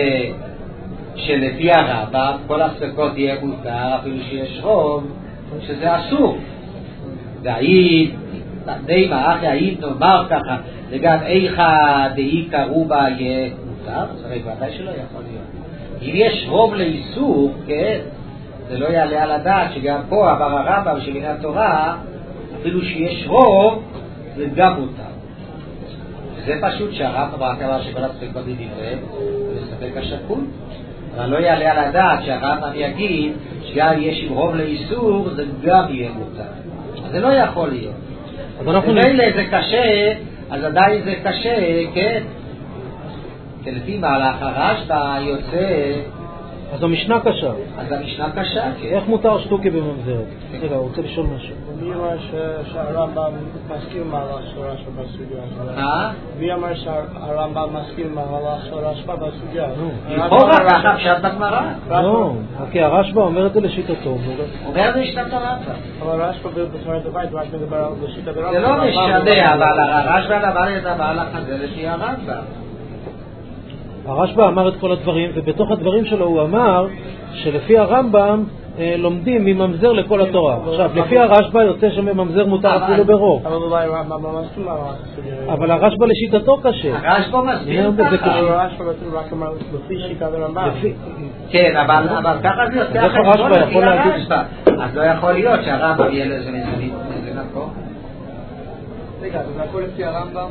שלפי הרמב"ם, כל הספקות יהיה מותר, אפילו שיש רוב, שזה אסור. והאם, דימה, אחי, האם נאמר ככה, וגם איכה דאיכה רובה יהיה מותר, אז הרי ודאי שלא יכול להיות. אם יש רוב לאיסור, כן, זה לא יעלה על הדעת שגם פה עבר הרמב"ם שבין התורה, אפילו שיש רוב, זה גם מותר. זה פשוט שהרמב"ם רק אמר שכל הספקות ידברה, ולספק השקול. אבל לא יעלה על הדעת שהרמב"ם יגיד שגם יש עם רוב לאיסור, זה גם יהיה מותר. אז זה לא יכול להיות. אז אנחנו נראה זה קשה, אז עדיין זה קשה, כן? כי לפי מהלך הרשב"א יוצא... אז המשנה קשה. אז המשנה קשה, כן. איך מותר שטוקי בממזרת? רגע, הוא רוצה לשאול משהו. מי אמר שהרמב"ם מסכים מהלך של רשב"א בסוגיה הזאת? אה? מי אמר שהרמב"ם מסכים מהלך של רשב"א בסוגיה הזאת? לכאורה ככה פשט בגמרא. לא, כי הרשב"א אומר את זה לשיטתו. אומר את זה לשיטת הרמב"ם. אבל רשב"א בספרד הבית רק מדבר על שיטת הרמב"ם. זה לא משנה, אבל הרשב"א אמר את המהלך הזה לפי הרמב"ם. הרשב"א אמר את כל הדברים, ובתוך הדברים שלו הוא אמר שלפי הרמב"ם אה, לומדים מממזר לכל התורה. עכשיו, לפי הרשב"א יוצא שמממזר מותר אפילו ברוב. אבל אולי הרמב"ם מסכים מהלך. אבל הרשב"א לשיטתו קשה. הרשב"א מסביר ככה. הרשב"א רק אמר לפי שיטת הרמב"ם. כן, אבל ככה זה יוצא החשבון לפי הרשב"א. אז לא יכול להיות שהרמב"ם יהיה לזה מקום. רגע, זה הכל לפי הרמב"ם?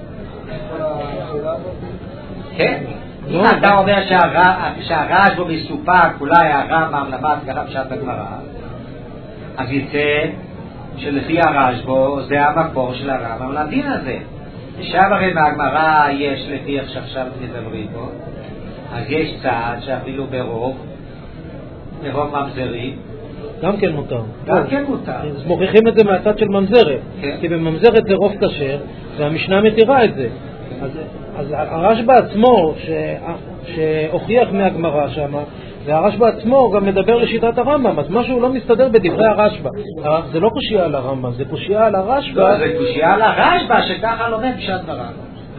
כן. אם אתה אומר שהרשב"א מסופק, אולי הרמב"ם למד ככה פשט בגמרא, אז יצא שלפי הרשב"א זה המקור של הרמב"ם לדין הזה. שם הרי מהגמרא יש לפי איך שעכשיו מדברים פה, אז יש צעד שאפילו ברוב, ברוב ממזרים, גם כן מותר. גם כן מותר. אז מוכיחים את זה מהצד של ממזרת. כי בממזרת זה רוב כשר, והמשנה מתירה את זה. אז הרשב"א עצמו, שהוכיח מהגמרא שם, והרשב"א עצמו גם מדבר לשיטת הרמב"ם, אז משהו לא מסתדר בדברי הרשב"א. זה לא קושיה על הרמב"ם, זה קושיה על הרשב"א. לא, זה קושיה על הרשב"א, שככה לומד פשט הרמב"ם.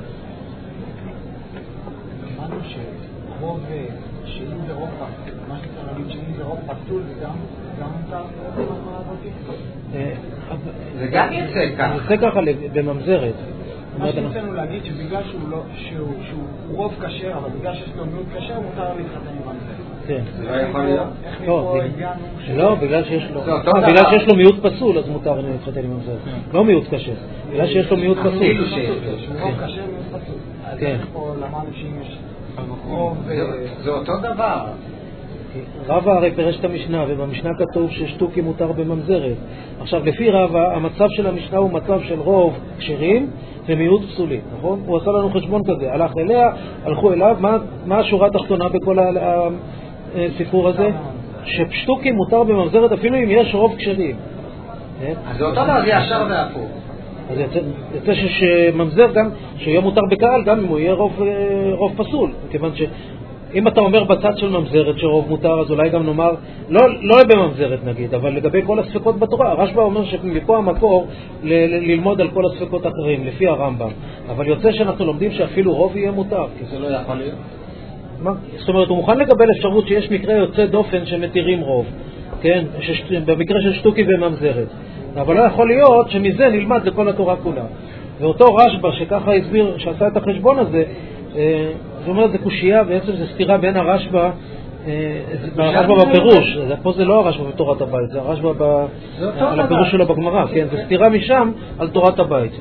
אמרנו שרוב, שאם זה רוב פסול, מה שצריך להגיד שאם זה רוב פסול, זה גם מותר בגמרא הזאת? זה גם יצא ככה. זה ככה בממזרת. מה שרצינו להגיד שבגלל שהוא רוב כשר, אבל בגלל שיש לו מיעוט כשר, מותר להתחתן עם ממזרת. כן. זה לא יכול להיות. איך מפה הגענו? לא, בגלל שיש לו בגלל שיש לו מיעוט פסול, אז מותר להתחתן עם ממזרת. לא מיעוט כשר, בגלל שיש לו מיעוט פסול. אפילו שיש לו. שהוא רוב כשר מיעוט פסול. אז איך פה למדנו שאם יש רוב... זה אותו דבר. רבא הרי פירש את המשנה, ובמשנה כתוב ששתוקי מותר בממזרת. עכשיו, לפי רבא, המצב של המשנה הוא מצב של רוב כשרים ומיעוט פסולים, נכון? הוא עשה לנו חשבון כזה, הלך אליה, הלכו אליו. מה, מה השורה התחתונה בכל הסיפור הזה? ששתוקי מותר בממזרת אפילו אם יש רוב כשרים. אז זה אותו דבר, זה ישר והפוך. אז יצא, יצא שממזר גם, שיהיה מותר בקהל גם אם הוא יהיה רוב, רוב פסול, כיוון ש... אם אתה אומר בצד של ממזרת שרוב מותר, אז אולי גם נאמר, לא, לא בממזרת נגיד, אבל לגבי כל הספקות בתורה, הרשב"א אומר שמפה המקור ל- ללמוד על כל הספקות אחרים, לפי הרמב"ם. אבל יוצא שאנחנו לומדים שאפילו רוב יהיה מותר. כי זה לא יכול להיות. מה? זאת אומרת, הוא מוכן לקבל אפשרות שיש מקרה יוצא דופן שמתירים רוב, כן? שש, במקרה של שתוקי וממזרת. אבל לא יכול להיות שמזה נלמד לכל התורה כולה. ואותו רשב"א שככה הסביר, שעשה את החשבון הזה, זאת אומרת, זה קושייה, בעצם זה סתירה בין הרשב"א, הרשב"א בפירוש, פה זה לא הרשב"א בתורת הבית, זה הרשב"א על הפירוש שלו בגמרא, כן, זה סתירה משם על תורת הבית.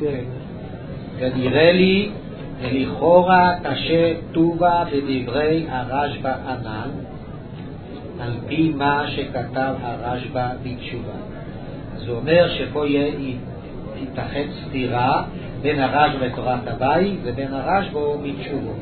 ונראה לי, ולכאורה קשה טובה בדברי הרשב"א הנ"ל, על פי מה שכתב הרשב"א בתשובה. זה אומר שפה ייתכן סתירה בין הרשב"א בתורת הבית ובין הרשב"א בתשובות.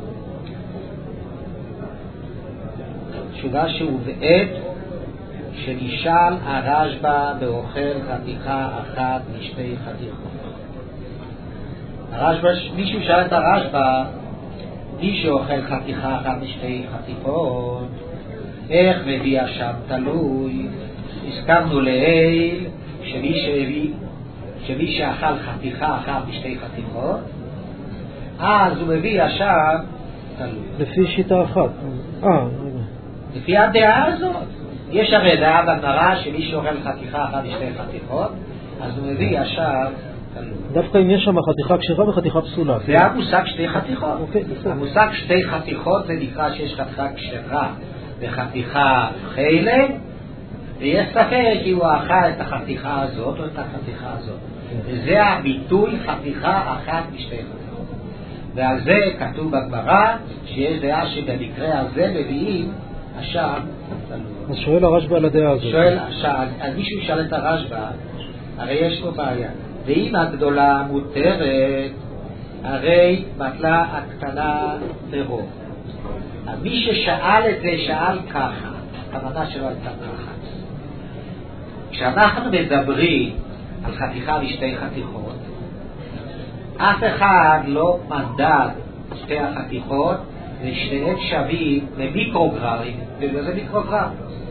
תשובה שהובאת שנשאל הרשב"א באוכל חתיכה אחת משתי חתיכות. הרשב"א, מישהו שאל את הרשב"א, מי שאוכל חתיכה אחת משתי חתיכות, איך מביא השם תלוי? הזכרנו לעיל שמי שהביא שמי שאכל חתיכה אחת משתי חתיכות, אז הוא מביא השם תלוי. לפי שיטה אחת. אה, לפי הדעה הזאת. יש הרי דעה בגמרא שמי שאוכל חתיכה אחת משתי חתיכות, אז הוא מביא השם תלוי. דווקא אם יש שם חתיכה כשרה וחתיכה פסולה. זה המושג שתי חתיכות. אוקיי, המושג שתי חתיכות זה נקרא שיש חתיכה כשרה וחתיכה חלק, ויש ספק כי הוא אכל את החתיכה הזאת או את החתיכה הזאת. וזה הביטוי חתיכה אחת משתי חתיכות. ועל זה כתוב בגמרא שיש דעה שבמקרה הזה מביאים השם תלוי. אז שואל הרשב"א על הדעה הזאת. שואל, אז מישהו שאל את הרשב"א, הרי יש פה בעיה. ואם הגדולה מותרת, הרי בטלה הקטנה ברוב. אז מי ששאל את זה שאל ככה, הכוונה שלו הייתה ככה. כשאנחנו מדברים על חתיכה משתי חתיכות, אף אחד לא מדד שתי החתיכות ושתיהם שווים למיקרוגרמים, וזה מיקרוגרם.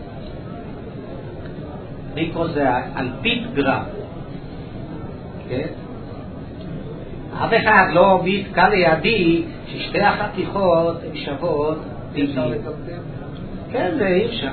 מיקרו זה אלפית גרם. כן? אף אחד לא מתקל לידי ששתי החתיכות הן שוות אפשר לצמצם? כן, זה אי אפשר.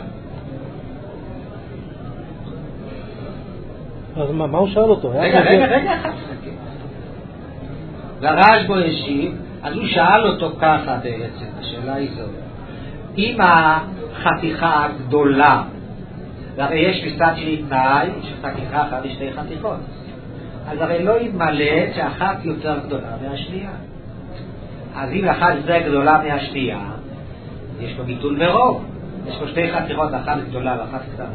אז מה, מה הוא שאל אותו? רגע, רגע, רגע, אחד תסתכל. והרשב"א השיב, אז הוא שאל אותו ככה בעצם, השאלה היא זאת. אם החתיכה הגדולה, והרי יש מצד שני תנאי שחתיכה אחת היא שתי חתיכות, אז הרי לא יתמלא שאחת יותר גדולה מהשנייה. אז אם אחת יותר גדולה מהשנייה, יש פה ביטול ברוב. יש פה שתי חתיכות, אחת גדולה ואחת קטנה.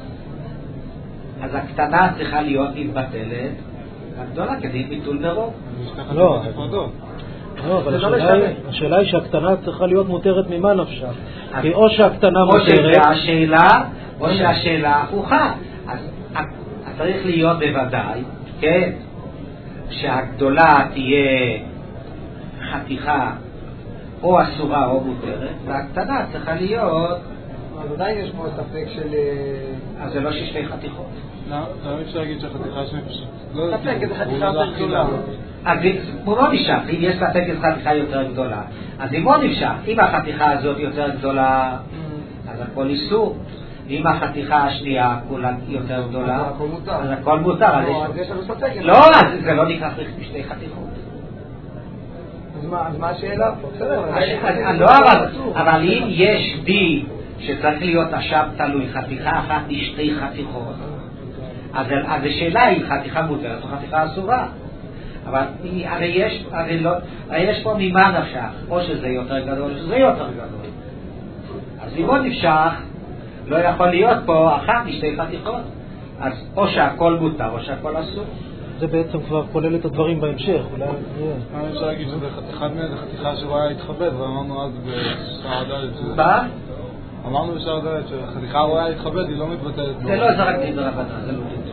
אז הקטנה צריכה להיות מתבטלת, הגדולה כדי ביטול ברוב. לא, לא, אבל השאלה היא, השאלה היא שהקטנה צריכה להיות מותרת ממה נפשה. כי או שהקטנה מותרת... או שהשאלה, או שהשאלה הפוכה. אז צריך להיות בוודאי, כן, שהגדולה תהיה חתיכה או אסורה או מותרת, והקטנה צריכה להיות... אז עדיין יש פה ספק של... אז זה לא ששתי חתיכות. למה אפשר להגיד שהחתיכה שני פשוט? ספק, איזה חתיכה יותר גדולה. אז הוא לא נמשך, אם יש ספק איזו חתיכה יותר גדולה. אז אם לא נמשך, אם החתיכה הזאת יותר גדולה, אז הכל איסור. אם החתיכה השנייה כולה יותר גדולה, אז הכל מותר. אז יש לנו ספק. לא, אז זה לא נקרא שתי חתיכות. אז מה השאלה פה? לא, אבל אם יש די שצריך להיות עכשיו תלוי חתיכה אחת לשתי חתיכות, אז השאלה היא חתיכה מותרת או חתיכה אסורה. אבל הרי יש, הרי לא, הרי יש פה ממה נפשך, או שזה יותר גדול או שזה יותר גדול. אז אם לא נפשך, לא יכול להיות פה אחת לשתי חתיכות. אז או שהכל מותר או שהכל אסור. זה בעצם כבר כולל את הדברים בהמשך. מה אפשר להגיד שזה אחד מהם, זה חתיכה שהוא היה להתחבד, ואמרנו אז בשער ד' מה? אמרנו בשער ד' שהחתיכה הוא היה להתחבד, היא לא מתבטלת. זה לא זרקתי ברבנה, זה לא מתבטל.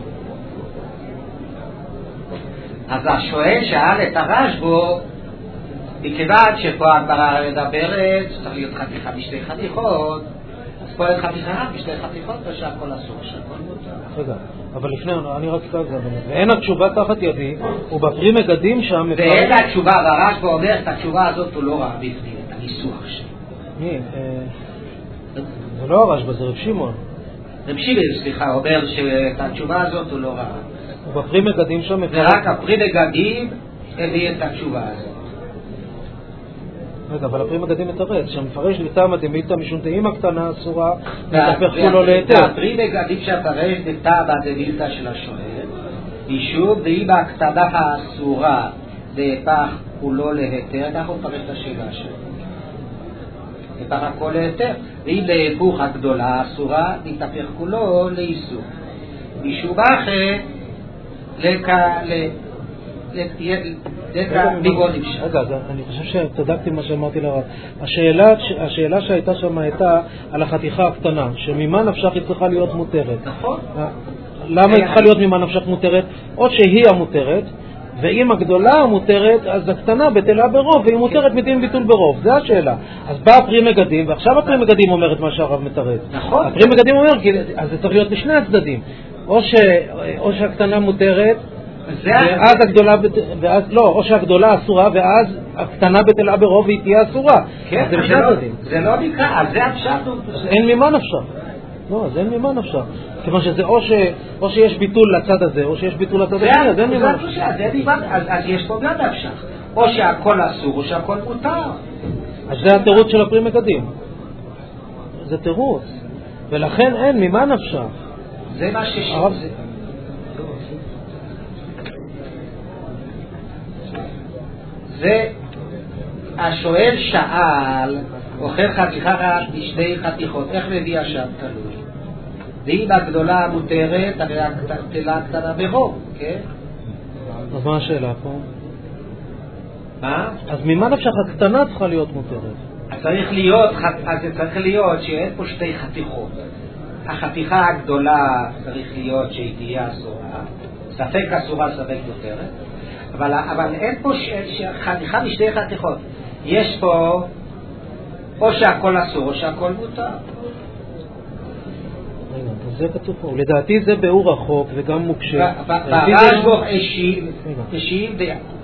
אז השואל שאל את הרשב"א, מכיוון שפה הגמרא מדברת, צריך להיות חתיכה בשתי חתיכות, אז פה אין חתיכה בשתי חתיכות, ושהכל אסור, שהכל מותר. רגע, אבל לפני, אני רק כזה, ואין התשובה תחת ידי, ובפרי מגדים שם... ואין התשובה, והרשב"א אומר, את התשובה הזאת הוא לא ראה בפנים, את הניסוח שלו. מי? זה לא הרשב"א, זה רב שמעון. רב שמעון, סליחה, אומר שאת התשובה הזאת הוא לא ראה. ובפרי מגדים שם... ורק הפרי מגדים הביא את התשובה הזאת. רגע, אבל הפרי מגדים מתרץ, שמפרש לטעם דמיתא משום דאמא קטנה אסורה, מתהפך כולו להיתר. והפרי מגדים שמפרש לטעם דמיתא של השואל, משום דאמא קטנה האסורה נהפך כולו להיתר, כך הוא מפרש את השאלה שלו. נהפך הכל להיתר. ואם להפוך הגדולה האסורה, מתהפך כולו לאיסור. משום אחר, לקה, לקה, ביגון נמשך. רגע, אני חושב שצדקתי מה שאמרתי לרב. השאלה שהייתה שם הייתה על החתיכה הקטנה, שממה נפשך היא צריכה להיות מותרת. נכון. למה היא צריכה להיות ממה נפשך מותרת? או שהיא המותרת, ואם הגדולה המותרת, אז הקטנה בטלה ברוב, והיא מותרת מדין ביטול ברוב. זה השאלה. אז בא הפרי מגדים, ועכשיו הפרי מגדים אומר את מה שהרב מתרץ. נכון. הפרי מגדים אומר, אז זה צריך להיות לשני הצדדים. או, ש, או שהקטנה מותרת, ואז הגדולה, ואז, לא, או שהגדולה אסורה, ואז הקטנה בטלה ברוב והיא תהיה אסורה. כן, זה, זה, לא, זה לא נקרא, אז זה הפשט. אז אין ממה נפשה. לא, אז אין ממה נפשה. כיוון שזה או, ש, או שיש ביטול לצד הזה, או שיש ביטול לצד הזה, אז אין ממה נפשה. אז יש פה גם נפשך. או שהכל אסור, או שהכל מותר. אז זה התירוץ של הפרי מגדים. זה תירוץ. ולכן אין ממה נפשה. זה מה ששוב. זה השואל שאל, אוכל חתיכה בשתי חתיכות, איך מביא השם תלוי? ואם הגדולה מותרת, הרי הקטנה קטנה ברוב, כן? אז מה השאלה פה? מה? אז ממה נפשך הקטנה צריכה להיות מותרת? אז צריך להיות, אז זה צריך להיות שאין פה שתי חתיכות. החתיכה הגדולה צריך להיות שהיא תהיה אסורה, ספק אסורה, ספק מותרת, אבל, אבל אין פה ש, ש, חתיכה משתי חתיכות. יש פה או שהכל אסור או שהכל מותר. רגע, זה כתוב פה. לדעתי זה באור רחוק וגם מוקשה. והרשב"א השיב, השיב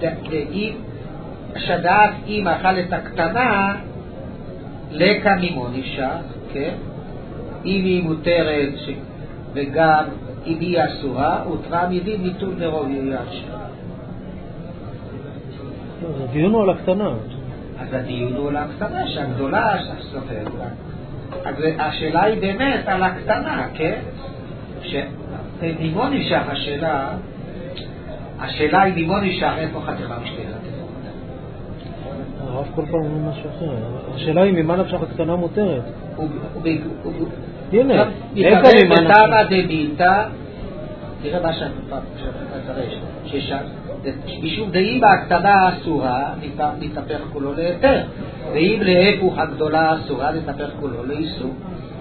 שדעת אם אכל את הקטנה לקה ממו נפשך, כן? אם היא מותרת ש... וגם אם היא אסורה, הותרה מדין ביטול ברוב יהיה עכשיו. אז הדיון הוא על הקטנה. אז הדיון הוא על הקטנה, שהגדולה סופר. אז השאלה היא באמת על הקטנה, כן? שממו נמשך השאלה, השאלה היא ממו נמשך איפה חתיכה משתי חתיכות. הרב כל פעם אומר משהו אחר. השאלה היא ממה נפשך הקטנה מותרת. הנה, איפה ממה נפשך? תראה מה שאתה תראה, משום דאי בהקטנה אסורה, נתהפך כולו להיתר, ואם להפוך הגדולה אסורה, נתהפך כולו לאיסור.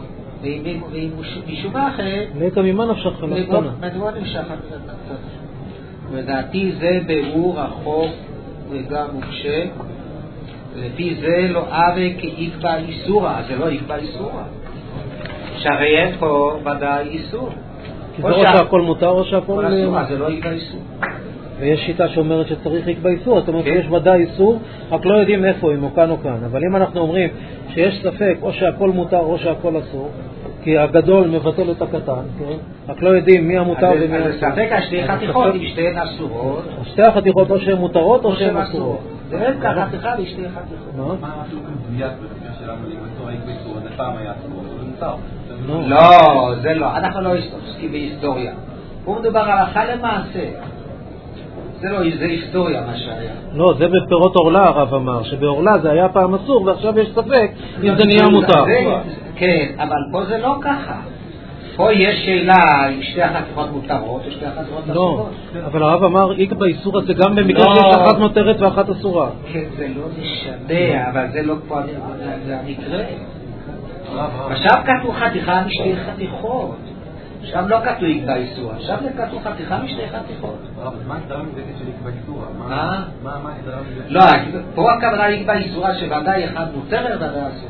ומשום אחר... נקה ממה נפשך חלקתנה? מדוע נמשך חלקתנה? ודעתי זה ברור רחוק וגם מוקשה, לפי זה לא אבה כאיקבע איסורה, זה לא איקבע איסורה. שהרי אין פה ודאי איסור. כי זה או שהכל מותר או שהכל... זה לא איקבע איסור. ויש שיטה שאומרת שצריך איקבע איסור, זאת אומרת שיש ודאי איסור, רק לא יודעים איפה, אם הוא כאן או כאן. אבל אם אנחנו אומרים שיש ספק או שהכל מותר או שהכל אסור, כי הגדול מבטל את הקטן, כן? רק לא יודעים מי המותר ומי אסור. אז ספק השתי חתיכות, אם שתיהן אסורות. שתי החתיכות או שהן מותרות או שהן אסורות. זה אין ככה חתיכה ושתי חתיכות. מה אפילו כאן מדויק בפרקה שלנו, אם אסור איקבע איסור, זה פעם היה אסור, זה מותר. לא, זה לא, אנחנו לא עוסקים בהיסטוריה. פה מדובר על הלכה למעשה. זה לא, זה היסטוריה מה שהיה. לא, זה בפירות עורלה הרב אמר, שבעורלה זה היה פעם אסור ועכשיו יש ספק אם זה נהיה מותר. כן, אבל פה זה לא ככה. פה יש שאלה אם שתי החתיכות מותרות או שתי החתיכות אסורות. לא, אבל הרב אמר איקבע איסור הזה גם במקרה שיש אחת מותרת ואחת אסורה. כן, זה לא משנה, אבל זה לא פה, זה המקרה. עכשיו כתוב חתיכה משתי חתיכות. עכשיו לא כתוב איקבע איסור, עכשיו זה כתוב חתיכה משתי חתיכות. מה הסדרה מזה של איקבע איסור? מה? מה הסדרה מזה? לא, פה הכוונה איקבע איסור שוודאי אחד מותרת ודאי אסור.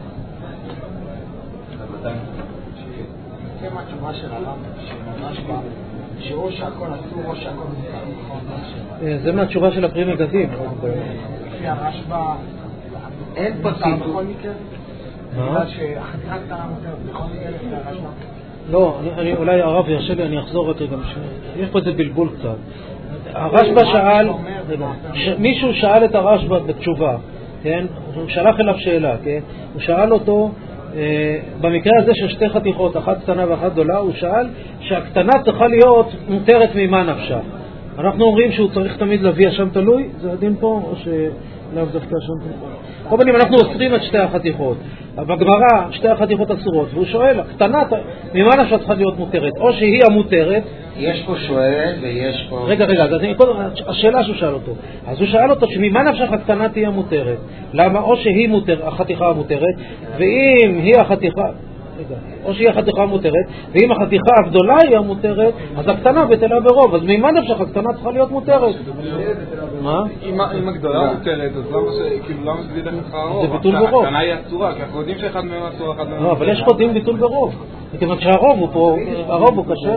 זה מה התשובה של הרב, שממש שאו שהכל אסור או שהכל מותר. זה מהתשובה של הפרי מגדים. לפי הרשב"א אין פה ציטוט. בכל מקרה? בגלל שהחתיכה קטנה מותרת בכל מקרה לפי הרשב"א? לא, אני, אולי הרב ירשה לי, אני אחזור רק רגע, יש פה איזה בלבול קצת. הרשב"א שאל, מישהו שאל את הרשב"א בתשובה, כן? הוא שלח אליו שאלה, כן? הוא שאל אותו, במקרה הזה של שתי חתיכות, אחת קטנה ואחת גדולה, הוא שאל שהקטנה צריכה להיות מותרת ממה נפשה. אנחנו אומרים שהוא צריך תמיד להביא השם תלוי, זה הדין פה, או שלאו דווקא השם תלוי? כל פנים, אנחנו אוסרים את שתי החתיכות. בגמרא, שתי החתיכות אסורות, והוא שואל, הקטנה, ממה נפשה צריכה להיות מותרת? או שהיא המותרת... יש פה שואל ויש פה... רגע, רגע, אז אני, השאלה שהוא שאל אותו. אז הוא שאל אותו שממה נפשך הקטנה תהיה מותרת. למה? או שהיא מותר, החתיכה המותרת, ואם היא החתיכה... רגע, או שהיא החתיכה המותרת, ואם החתיכה הגדולה היא המותרת, אז הקטנה בטלה ברוב. אז ממה נפשך הקטנה צריכה להיות מותרת? מה? אם הגדולה מותרת, אז למה שזה ילך לך הרוב? זה ביטול ברוב. הקטנה היא אסורה, כי אנחנו יודעים שאחד מהם אסור, אחד מהם... לא, אבל יש פה דין ביטול ברוב. מכיוון שהרוב הוא פה, הרוב הוא קשה.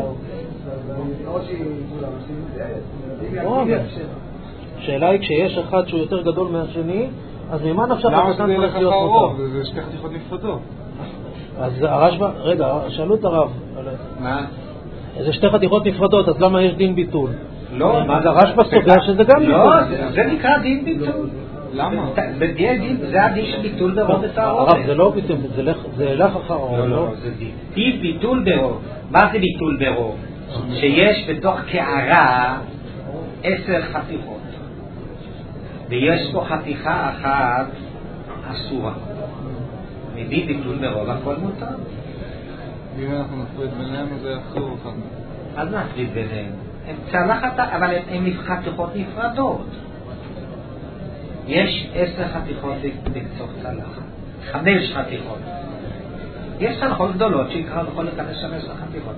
השאלה היא כשיש אחד שהוא יותר גדול מהשני, אז ממה נפשך הקטן צריך להיות מותר? זה שתי חתיכות נפרדות. אז הרשב"א, רגע, שאלו את הרב. מה? זה שתי חתיכות נפרדות, אז למה יש דין ביטול? לא. אז הרשב"א סוגר שזה גם ביטול. לא, זה נקרא דין ביטול. למה? זה הדין של ביטול ברוב ותערובת. הרב, זה לא ביטול, זה לך אחר הרוב. לא, לא, זה דין ביטול ברוב. מה זה ביטול ברוב? שיש בתוך קערה עשר חתיכות. ויש פה חתיכה אחת אסורה. מדין ביטול ברוב הכל מותר. אם אנחנו נפריד ביניהם זה אסור אחד. אז נפריד ביניהם. הם צלחת, אבל הם חתיכות נפרדות. יש עשר חתיכות בקצות צלחת. חמש חתיכות. יש צלחות גדולות שיקרא יכול לקדש שם עשר חתיכות.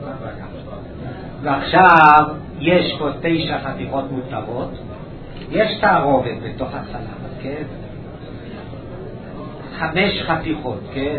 ועכשיו יש פה תשע חתיכות מותרות. יש תערובת בתוך הצלחת, כן? חמש חתיכות, כן?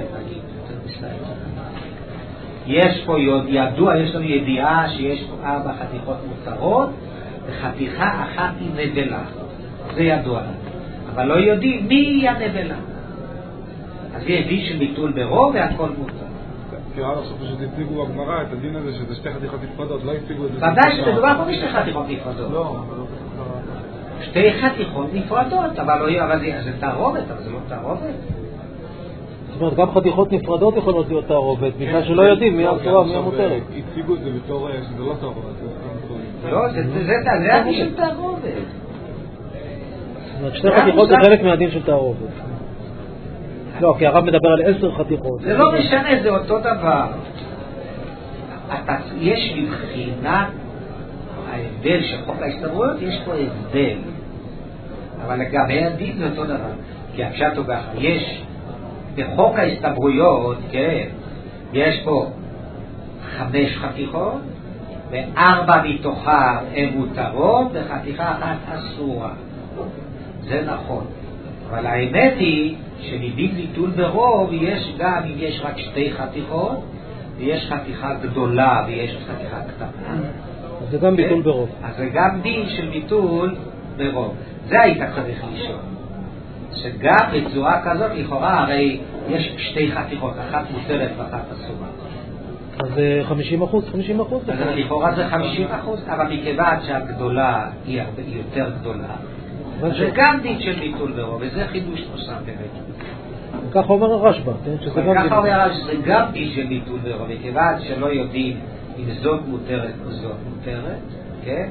יש פה ידוע, יש לנו ידיעה שיש פה ארבע חתיכות מותרות וחתיכה אחת היא נבלה. זה ידוע. אבל לא יודעים מי היא הנבלה. אז יש דין של ביטול ברוב והכל מותר. כי הרב עכשיו פשוט הציגו בגמרא את הדין הזה שזה שתי חתיכות נפרדות, לא הציגו את זה. ודאי שמדובר פה בשתי חתיכות נפרדות. לא, שתי חתיכות נפרדות, אבל זה תערובת, אבל זה לא תערובת. זאת אומרת, גם חתיכות נפרדות יכולות להיות תערובת, בגלל שלא יודעים מי האסורה, מי המותרת. הציגו את זה בתור שזה לא תערובת. לא, זה הדין של תערובת. זאת אומרת, שתי חתיכות זה חלק מהדין של תערובת. לא, כי הרב מדבר על עשר חתיכות. זה לא משנה, זה אותו דבר. יש מבחינת ההבדל של חוק ההסתברויות, יש פה הבדל. אבל לגבי הדין זה אותו דבר. כי הפשט הוא ככה, יש בחוק ההסתברויות, כן, יש פה חמש חתיכות, וארבע מתוכן הן מותרות, וחתיכה אחת אסורה. זה נכון. אבל האמת היא שמבין ביטול ברוב יש גם אם יש רק שתי חתיכות, ויש חתיכה גדולה ויש חתיכה קטנה. אז זה גם ביטול ברוב. אז זה גם דין של ביטול ברוב. זה היית צריך לשאול. שגם בצורה כזאת לכאורה הרי יש שתי חתיכות, אחת מותרת ואחת אסורה. אז זה חמישים אחוז, חמישים אחוז? אז לכאורה זה חמישים אחוז, אבל מכיוון שהגדולה היא הרבה יותר גדולה, זה גם דין של ביטול ברוב, וזה חידוש נוסף באמת. ככה אומר הרשב"א, שזה גם ככה אומר שזה גם דין של ביטול ברוב, מכיוון שלא יודעים אם זאת מותרת או זאת מותרת, כן?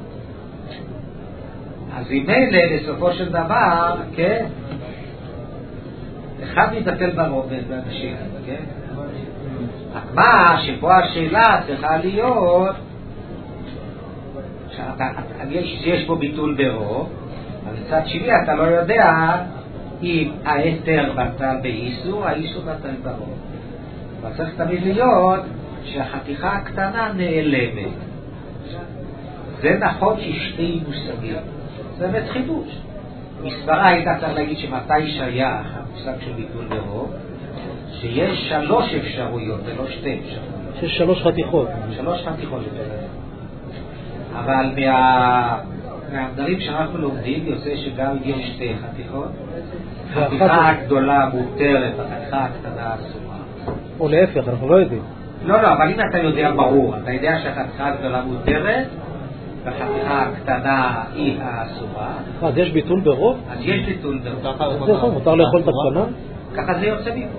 אז אם אלה בסופו של דבר, כן? אחד מתבטל ברוב באנשים, כן? רק מה שפה השאלה צריכה להיות שיש פה ביטול ברוב, אבל מצד שני אתה לא יודע אם ההיתר בטל באיסור, האיסור בטל ברוב. אבל צריך תמיד להיות שהחתיכה הקטנה נעלמת. זה נכון ששתי מושגים. זה באמת חידוש. מספרה הייתה צריך להגיד שמתי שייך המושג של ביטול ברוב, שיש שלוש אפשרויות, זה לא שתי אפשרויות. שיש שלוש חתיכות. שלוש חתיכות. אבל מה... מהדברים שאנחנו לומדים יוצא שגם יש שתי חתיכות. החתיכה הגדולה מותרת, החתיכה הקטנה אסורה. או להפך, אנחנו לא יודעים. לא, לא, אבל אם אתה יודע ברור, אתה יודע שהחתיכה הגדולה מותרת, והחתיכה הקטנה היא האסורה. אז יש ביטול ברוב? אז יש ביטול ברוב. אז זה נכון, מותר לאכול את הקטנה? ככה זה יוצא מפה.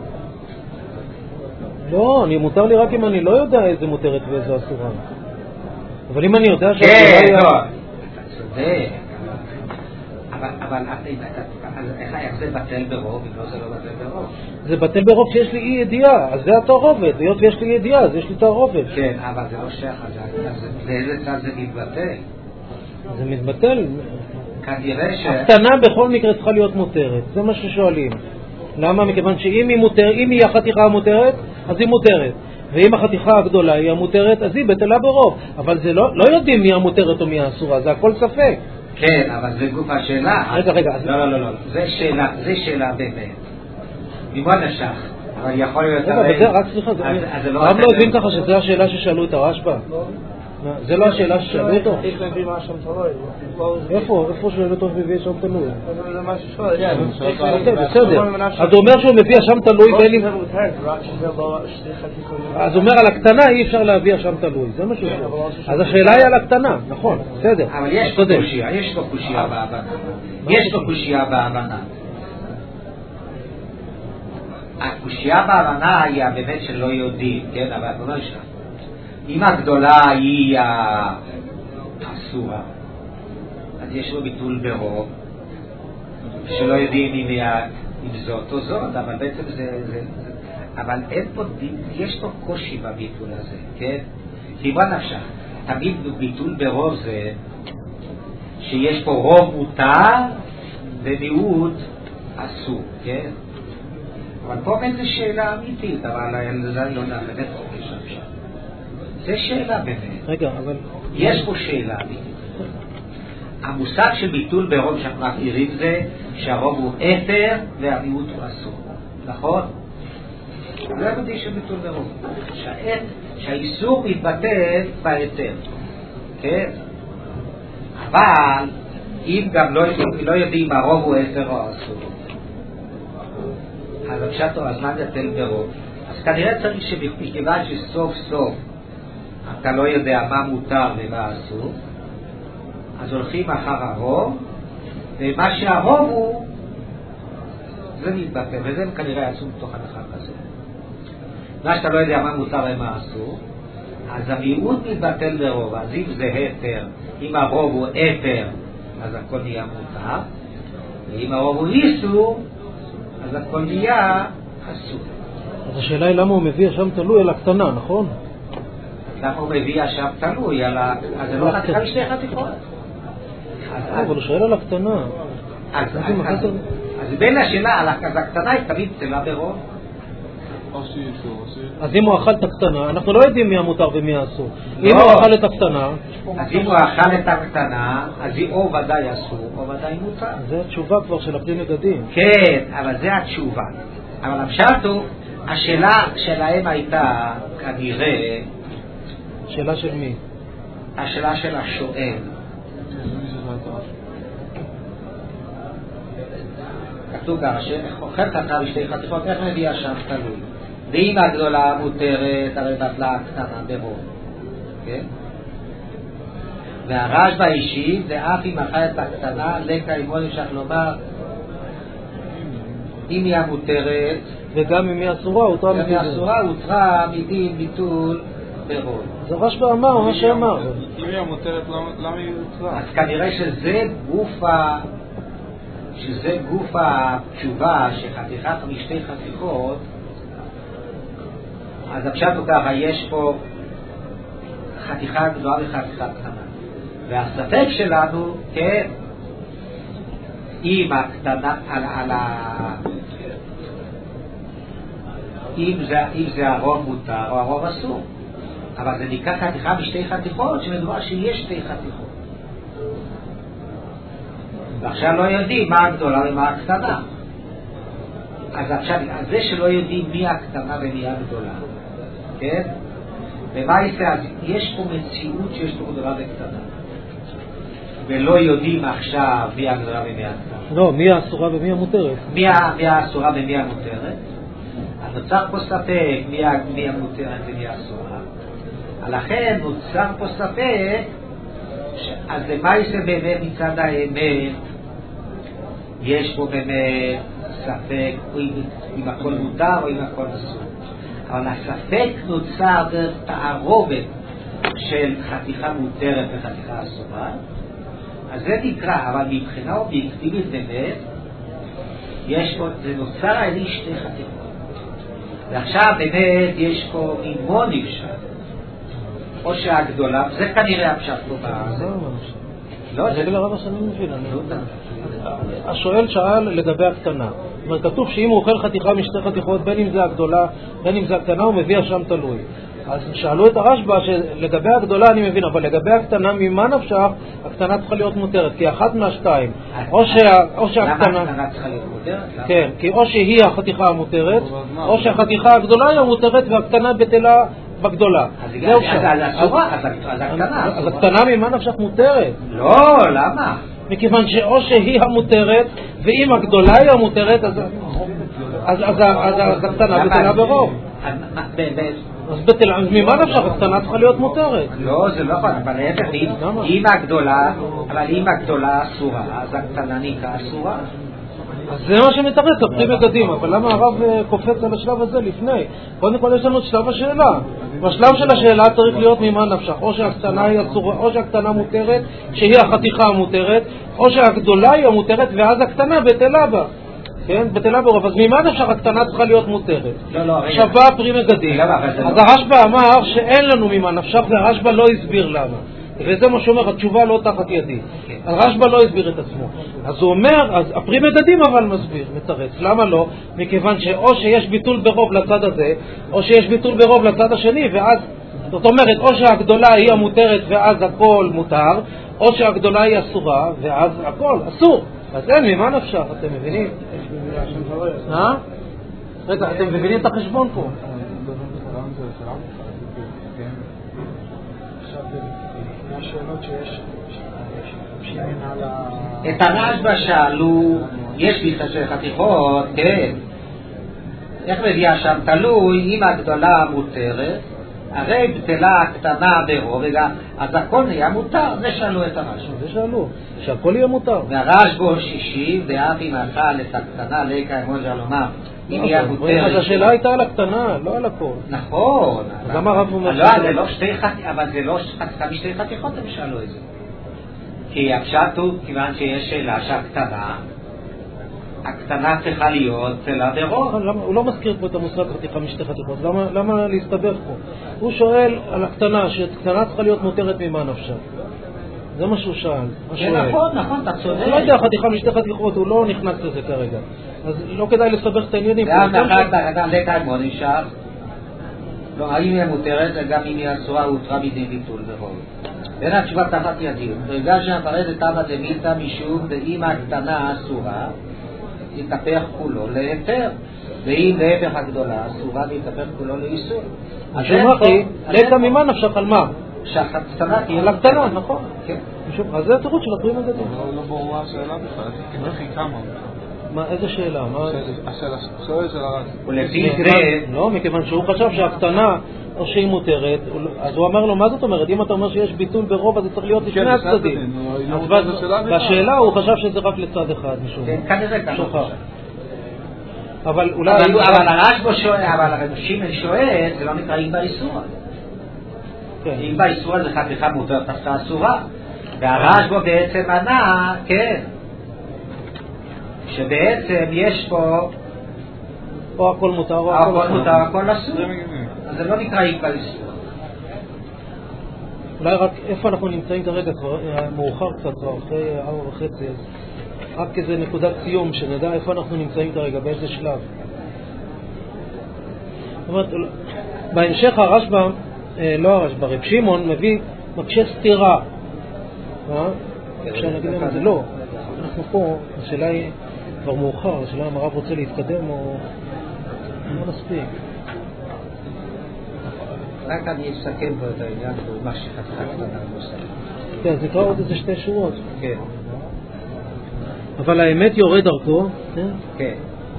לא, אני מותר לי רק אם אני לא יודע איזה מותרת ואיזה אסורה. אבל אם אני יודע כן, שהאסורה לא. אתה צודק. אבל איך זה בטל ברוב, אם לא זה לא בטל ברוב? זה בטל ברוב שיש לי אי ידיעה, אז זה התערובת. היות ויש לי ידיעה, אז יש לי תערובת. כן, אבל זה לא שייך, באיזה צד זה מתבטל? זה מתבטל. כנראה ש... הקטנה בכל מקרה צריכה להיות מותרת, זה מה ששואלים. למה? מכיוון שאם היא מותרת, אם היא החתיכה המותרת, אז היא מותרת. ואם החתיכה הגדולה היא המותרת, אז היא בטלה ברוב. אבל זה לא, לא יודעים מי המותרת או מי האסורה, זה הכל ספק. כן, אבל זה גוף השאלה. רגע, רגע. לא, לא, לא, לא. זה שאלה, זה שאלה באמת. ממה נשך? אבל יכול להיות... רגע, אבל זה רק סליחה, הרב לא הבין ככה שזו השאלה ששאלו את הרשב"א. זה לא השאלה ששאלו אותו? איך להביא מה שם תלוי? איפה? איפה שואל אותו מביא שם תלוי? זה מה ששואל. בסדר. אז הוא אומר שהוא מביא שם תלוי בין אם... אז הוא אומר על הקטנה אי אפשר להביא שם תלוי, זה מה שהוא אומר. אז השאלה היא על הקטנה, נכון, בסדר. אבל יש פה קושיה, יש פה קושיה בהבנה. יש פה קושיה בהבנה. הקושיה בהבנה היא באמת שלא יודעים, כן? אבל את אומר שלך. אם הגדולה היא האסורה, אז יש לו ביטול ברוב, שלא יודעים אם, אם זאת או זאת, אבל בעצם זה, זה, זה אבל אין פה, יש פה קושי בביטול הזה, כן? כי מה נפשך? תמיד ביטול ברוב זה שיש פה רוב מותר ומיעוט אסור, כן? אבל פה אין זה שאלה אמיתית, אבל זה לא נעמדת חוקי שם שם. זה שאלה באמת. רגע, אבל... יש פה שאלה אמיתית. המושג של ביטול ברוב שאנחנו מכירים זה שהרוב הוא היתר והמיעוט הוא אסור. נכון? לא יודעים של ביטול ברוב. שהאיסור מתבטל בהיתר. כן? אבל אם גם לא, לא יודעים הרוב הוא היתר או אסור, אז הפשט או הזמן בטל ברוב. אז כנראה צריך שמכיוון שסוף סוף אתה לא יודע מה מותר ומה אסור, אז הולכים אחר הרוב, ומה שהרוב הוא זה מתבטל, וזה כנראה יעשו מתוך הנחה כזאת. מה שאתה לא יודע מה מותר ומה אסור, אז המיעוט מתבטל ברוב. אז אם זה היתר, אם הרוב הוא היתר, אז הכל נהיה מותר, ואם הרוב הוא איסור, אז הכל נהיה אסור. אז השאלה היא למה הוא מביא שם תלוי על הקטנה, נכון? למה הוא מביא עכשיו תלוי על ה... אז זה לא חתיכה משתי חתיכות. אבל הוא שואל על הקטנה. אז בין השאלה, אז הקטנה היא תמיד בטלה ברוב. אז אם הוא אכל את הקטנה, אנחנו לא יודעים מי המותר ומי האסור. אם הוא אכל את הקטנה... אז אם הוא אכל את הקטנה, אז היא או ודאי אסור או ודאי מותר. זה התשובה כבר של הפרי מגדים. כן, אבל זה התשובה. אבל הפשט הוא, השאלה שלהם הייתה כנראה... שאלה של מי? השאלה של השואל. כתוב גם, שאוכל קטנה בשתי חתיכות, איך מביאה שם תלוי? ואם הגדולה מותרת, הרי בטלה הקטנה ברוב. כן? והרשב"א השיב, ואף אם אכל את הקטנה, לקה אם עוד אפשר לומר, אם היא המותרת, וגם אם היא אסורה, הותרה מדין. גם היא אסורה, הותרה מדין ביטול ברוב. זה רשב"א אמר, מה שאמר. אם היא המותרת, למה היא הותרה? אז כנראה שזה גוף ה... שזה גוף התשובה שחתיכת משתי חתיכות, אז הפשט הוא ככה, יש פה חתיכה גדולה וחתיכה קטנה. והספק שלנו, כן, אם הקטנה, על, על ה... אם זה, אם זה הרוב מותר או הרוב אסור. אבל זה נקרא חתיכה משתי חתיכות, שמדובר שיש שתי חתיכות. ועכשיו לא יודעים מה הגדולה ומה הקטנה. אז עכשיו, אז זה שלא יודעים מי הקטנה ומי הגדולה, כן? ומה יפה, אז יש פה מציאות שיש פה גדולה וקטנה. ולא יודעים עכשיו מי הגדולה ומי הקטנה. לא, מי האסורה ומי המותרת. מי, מי האסורה ומי המותרת. אז נוצר פה ספק מי, מי המותרת ומי האסורה. לכן נוצר פה ספק, אז למה יש באמת מצד האמת, יש פה באמת ספק אם הכל מותר או אם הכל אסור. אבל הספק נוצר דרך תערובת של חתיכה מותרת וחתיכה אסורה, אז זה נקרא, אבל מבחינה אובייקטיבית באמת, יש פה, זה נוצר על ידי שתי חתיכות. ועכשיו באמת יש פה אימון נפשט, או שהגדולה, זה כנראה הפשט פה בזה. לא, זה לרב השני מבין. השואל שאל לגבי הקטנה. זאת אומרת, כתוב שאם הוא אוכל חתיכה משתי חתיכות, בין אם זה הגדולה, בין אם זה הקטנה, הוא מביא שם תלוי. אז שאלו את הרשב"א שלגבי הגדולה אני מבין, אבל לגבי הקטנה, ממה נפשך, הקטנה צריכה להיות מותרת, כי אחת מהשתיים. או שהקטנה... למה הקטנה צריכה להיות מותרת? כן, כי או שהיא החתיכה המותרת, או שהחתיכה הגדולה היא המותרת והקטנה בטלה בגדולה. אז הקטנה. אז הקטנה ממה נפשך מותרת? לא, למה? מכיוון שאו שהיא המותרת, ואם הגדולה היא המותרת, אז הקטנה בטלה ברוב. אז בטלה, ממה נפשך? הקטנה צריכה להיות מותרת. לא, זה לא נכון, אבל להפך, אם הגדולה, אבל אם הגדולה אסורה, אז הקטנה נקרא אסורה. אז זה מה שמתרץ, הפרי מגדים, אבל למה הרב קופץ על השלב הזה לפני? קודם כל יש לנו את שלב השאלה. בשלב של השאלה צריך להיות ממה נפשך, או שהקטנה היא אסורה, או שהקטנה מותרת, שהיא החתיכה המותרת, או שהגדולה היא המותרת, ואז הקטנה בטלה בה. כן? בטלה ברוב, אז ממה נפשך הקטנה צריכה להיות מותרת? לא, לא, רגע. שווה פרי מגדים. אז הרשב"א אמר שאין לנו ממה נפשך, והרשב"א לא הסביר למה. וזה מה שאומר, התשובה לא תחת ידי. הרשב"א לא הסביר את עצמו. אז הוא אומר, אז הפרי מגדים אבל מסביר, מתרץ. למה לא? מכיוון שאו שיש ביטול ברוב לצד הזה, או שיש ביטול ברוב לצד השני, ואז, זאת אומרת, או שהגדולה היא המותרת ואז הכל מותר, או שהגדולה היא אסורה, ואז הכל אסור. אז אין, ממה נפשך, אתם מבינים? אה? רגע, אתם מבינים את החשבון פה? השאלות שיש את הרשב"א שאלו, יש לי שתי חתיכות, כן, איך מביאה שם תלוי, אם הגדולה מותרת, הרי בטלה הקטנה ברוב, אז הכל נהיה מותר, זה שאלו את הרשב"א. זה שאלו, שהכל יהיה מותר. והרשב"א שישי, ואף אם אכל את הקטנה, ליקה אמוז'ה לומר, אם היא המותרת. אז השאלה הייתה על הקטנה, לא על הכל. נכון. אז למה הרב אומר? לא, זה לא שתי חתיכות, אבל זה לא חתיכה משתי חתיכות, הם שאלו את זה. כי הפשט הוא, כיוון שיש שאלה שהקטנה, הקטנה צריכה להיות צלה ברוב. הוא לא מזכיר פה את המושג חתיכה משתי חתיכות, למה להסתבך פה? הוא שואל על הקטנה, שקטנה צריכה להיות מותרת ממה נפשה. זה מה שהוא שאל. כן, נכון, נכון, אתה צודק. הוא לא יודע חתיכה משתי חתיכות, הוא לא נכנס לזה כרגע. אז לא כדאי לסבך את העניינים. גם אחד לקה מאוד נשאר. לא, האם היא מותרת, גם אם היא אסורה, הותרה מדין ביטול ברוב. בין התשובה תחת ידיר. ברגע שהפרד את אבא דמיתה משום, ואם הקטנה אסורה, יתהפך כולו להיתר. ואם להפך הגדולה אסורה, ויתהפך כולו לאיסור. שמחי, לקה ממה נפשך על מה? שהקטנה תהיה על הקטנה, נכון. כן. אז זה התירוץ של הפרים הגדול. לא ברורה השאלה בכלל, איך היא קמה? מה, איזה שאלה? השאלה של הרב. ולפי זה... לא, מכיוון שהוא חשב שהקטנה או שהיא מותרת, אז הוא אמר לו, מה זאת אומרת? אם אתה אומר שיש ביטול ברוב, אז זה צריך להיות לשני הצדדים. בשאלה הוא חשב שזה רק לצד אחד משום. כן, כנראה ככה. אבל אולי... אבל הרשב"א שואל, אבל הרב שמעון שואל, זה לא נקרא אם באיסור. אם באיסור זה חתיכה מותרת תפסה אסורה. והרשב"א בעצם ענה, כן, שבעצם יש פה או הכל מותר או הכל מותר, הכל אסור. אז זה לא נקרא אם באיסור. אולי רק איפה אנחנו נמצאים כרגע, כבר מאוחר קצת, כבר אחרי ארבע וחצי, אז רק איזה נקודת סיום, שנדע איפה אנחנו נמצאים כרגע, באיזה שלב. זאת אומרת, בהמשך הרשב"א, לא הרשב"א, רב שמעון מביא מקשה סתירה. אפשר להגיד להם את זה? לא. אנחנו פה, השאלה היא כבר מאוחר, השאלה אם הרב רוצה להתקדם או לא מספיק. רק אני אסכם פה את העניין, מה שחתיכה קטנה מוסר. כן, זה כבר עוד איזה שתי שורות. כן. אבל האמת יורד דרכו, כן? כן.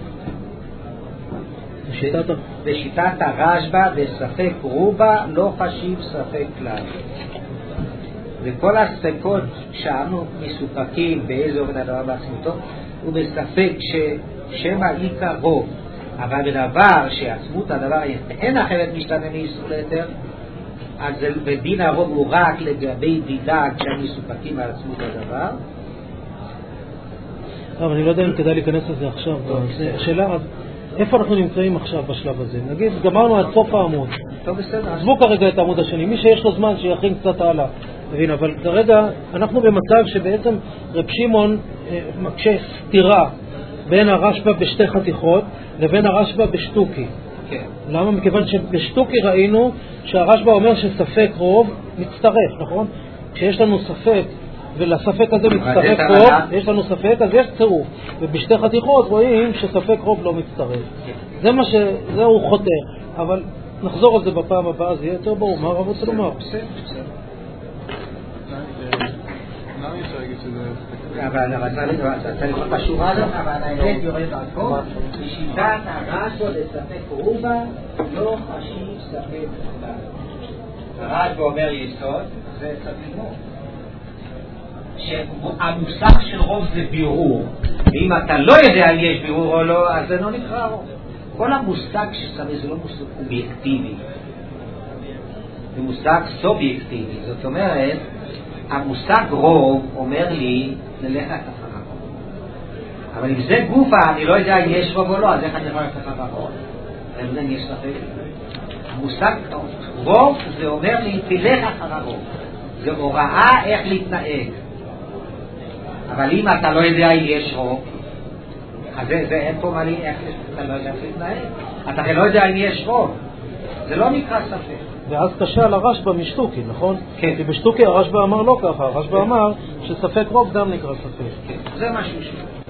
בשיטת, בשיטת הרשב"א בספק רובה לא חשיב ספק כלל. וכל הספקות שאנו מסופקים באיזה אופן הדבר בעצמותו הוא בספק ששמא עיקר רוב, אבל בדבר שעצמות הדבר אין אחרת משתנה מאיסור להיתר, אז בדין הרוב הוא רק לגבי דידה כשהם מסופקים על עצמות הדבר. אבל אני לא יודע אם כדאי להיכנס לזה עכשיו. השאלה, איפה אנחנו נמצאים עכשיו בשלב הזה? נגיד, גמרנו עד סוף העמוד. טוב, בסדר. עזבו כרגע את העמוד השני. מי שיש לו זמן שיכין קצת הלאה. מבין, אבל כרגע אנחנו במצב שבעצם רב שמעון מקשה סתירה בין הרשב"א בשתי חתיכות לבין הרשב"א בשטוקי. כן. למה? מכיוון שבשטוקי ראינו שהרשב"א אומר שספק רוב מצטרף, נכון? כשיש לנו ספק ולספק הזה מצטרף רוב, יש לנו ספק, אז יש צירוף. ובשתי חתיכות רואים שספק רוב לא מצטרף. זה מה ש... זה הוא חותר. אבל נחזור על זה בפעם הבאה, זה יהיה יותר ברור. מה הרב רוצה לומר? בסדר, בסדר. למה אפשר להגיד שזה... אבל אתה לראות בשורה הזאת, אבל האמת יורד דרכו, בשיטת הרשב"א לספק רובה לא חשיב ספק כלל. הרשב"א אומר יסוד, זה צריך ללמוד. שהמושג של רוב זה בירור, ואם אתה לא יודע אם יש בירור או לא, אז זה לא נקרא רוב. כל המושג ששווה זה לא מושג אובייקטיבי, זה מושג סובייקטיבי. זאת אומרת, המושג רוב אומר לי ללכת אחריו, אבל אם זה גופה אני לא יודע אם יש רוב או לא, אז איך אני יכול ללכת אחריו? אז אין יש ספק. המושג רוב זה אומר לי תלך אחר הרוב, זה הוראה איך להתנהג. אבל אם אתה לא יודע אם יש רוב, אז זה, זה אין פה מה לי איך אתה לא יודע איך להתנהג. אתה לא יודע אם יש רוב, זה לא נקרא ספק. ואז קשה על הרשב"א משטוקי, נכון? כן. כי בשטוקי הרשב"א אמר לא ככה, הרשב"א אמר שספק רוב גם נקרא ספק. כן. זה משהו שהוא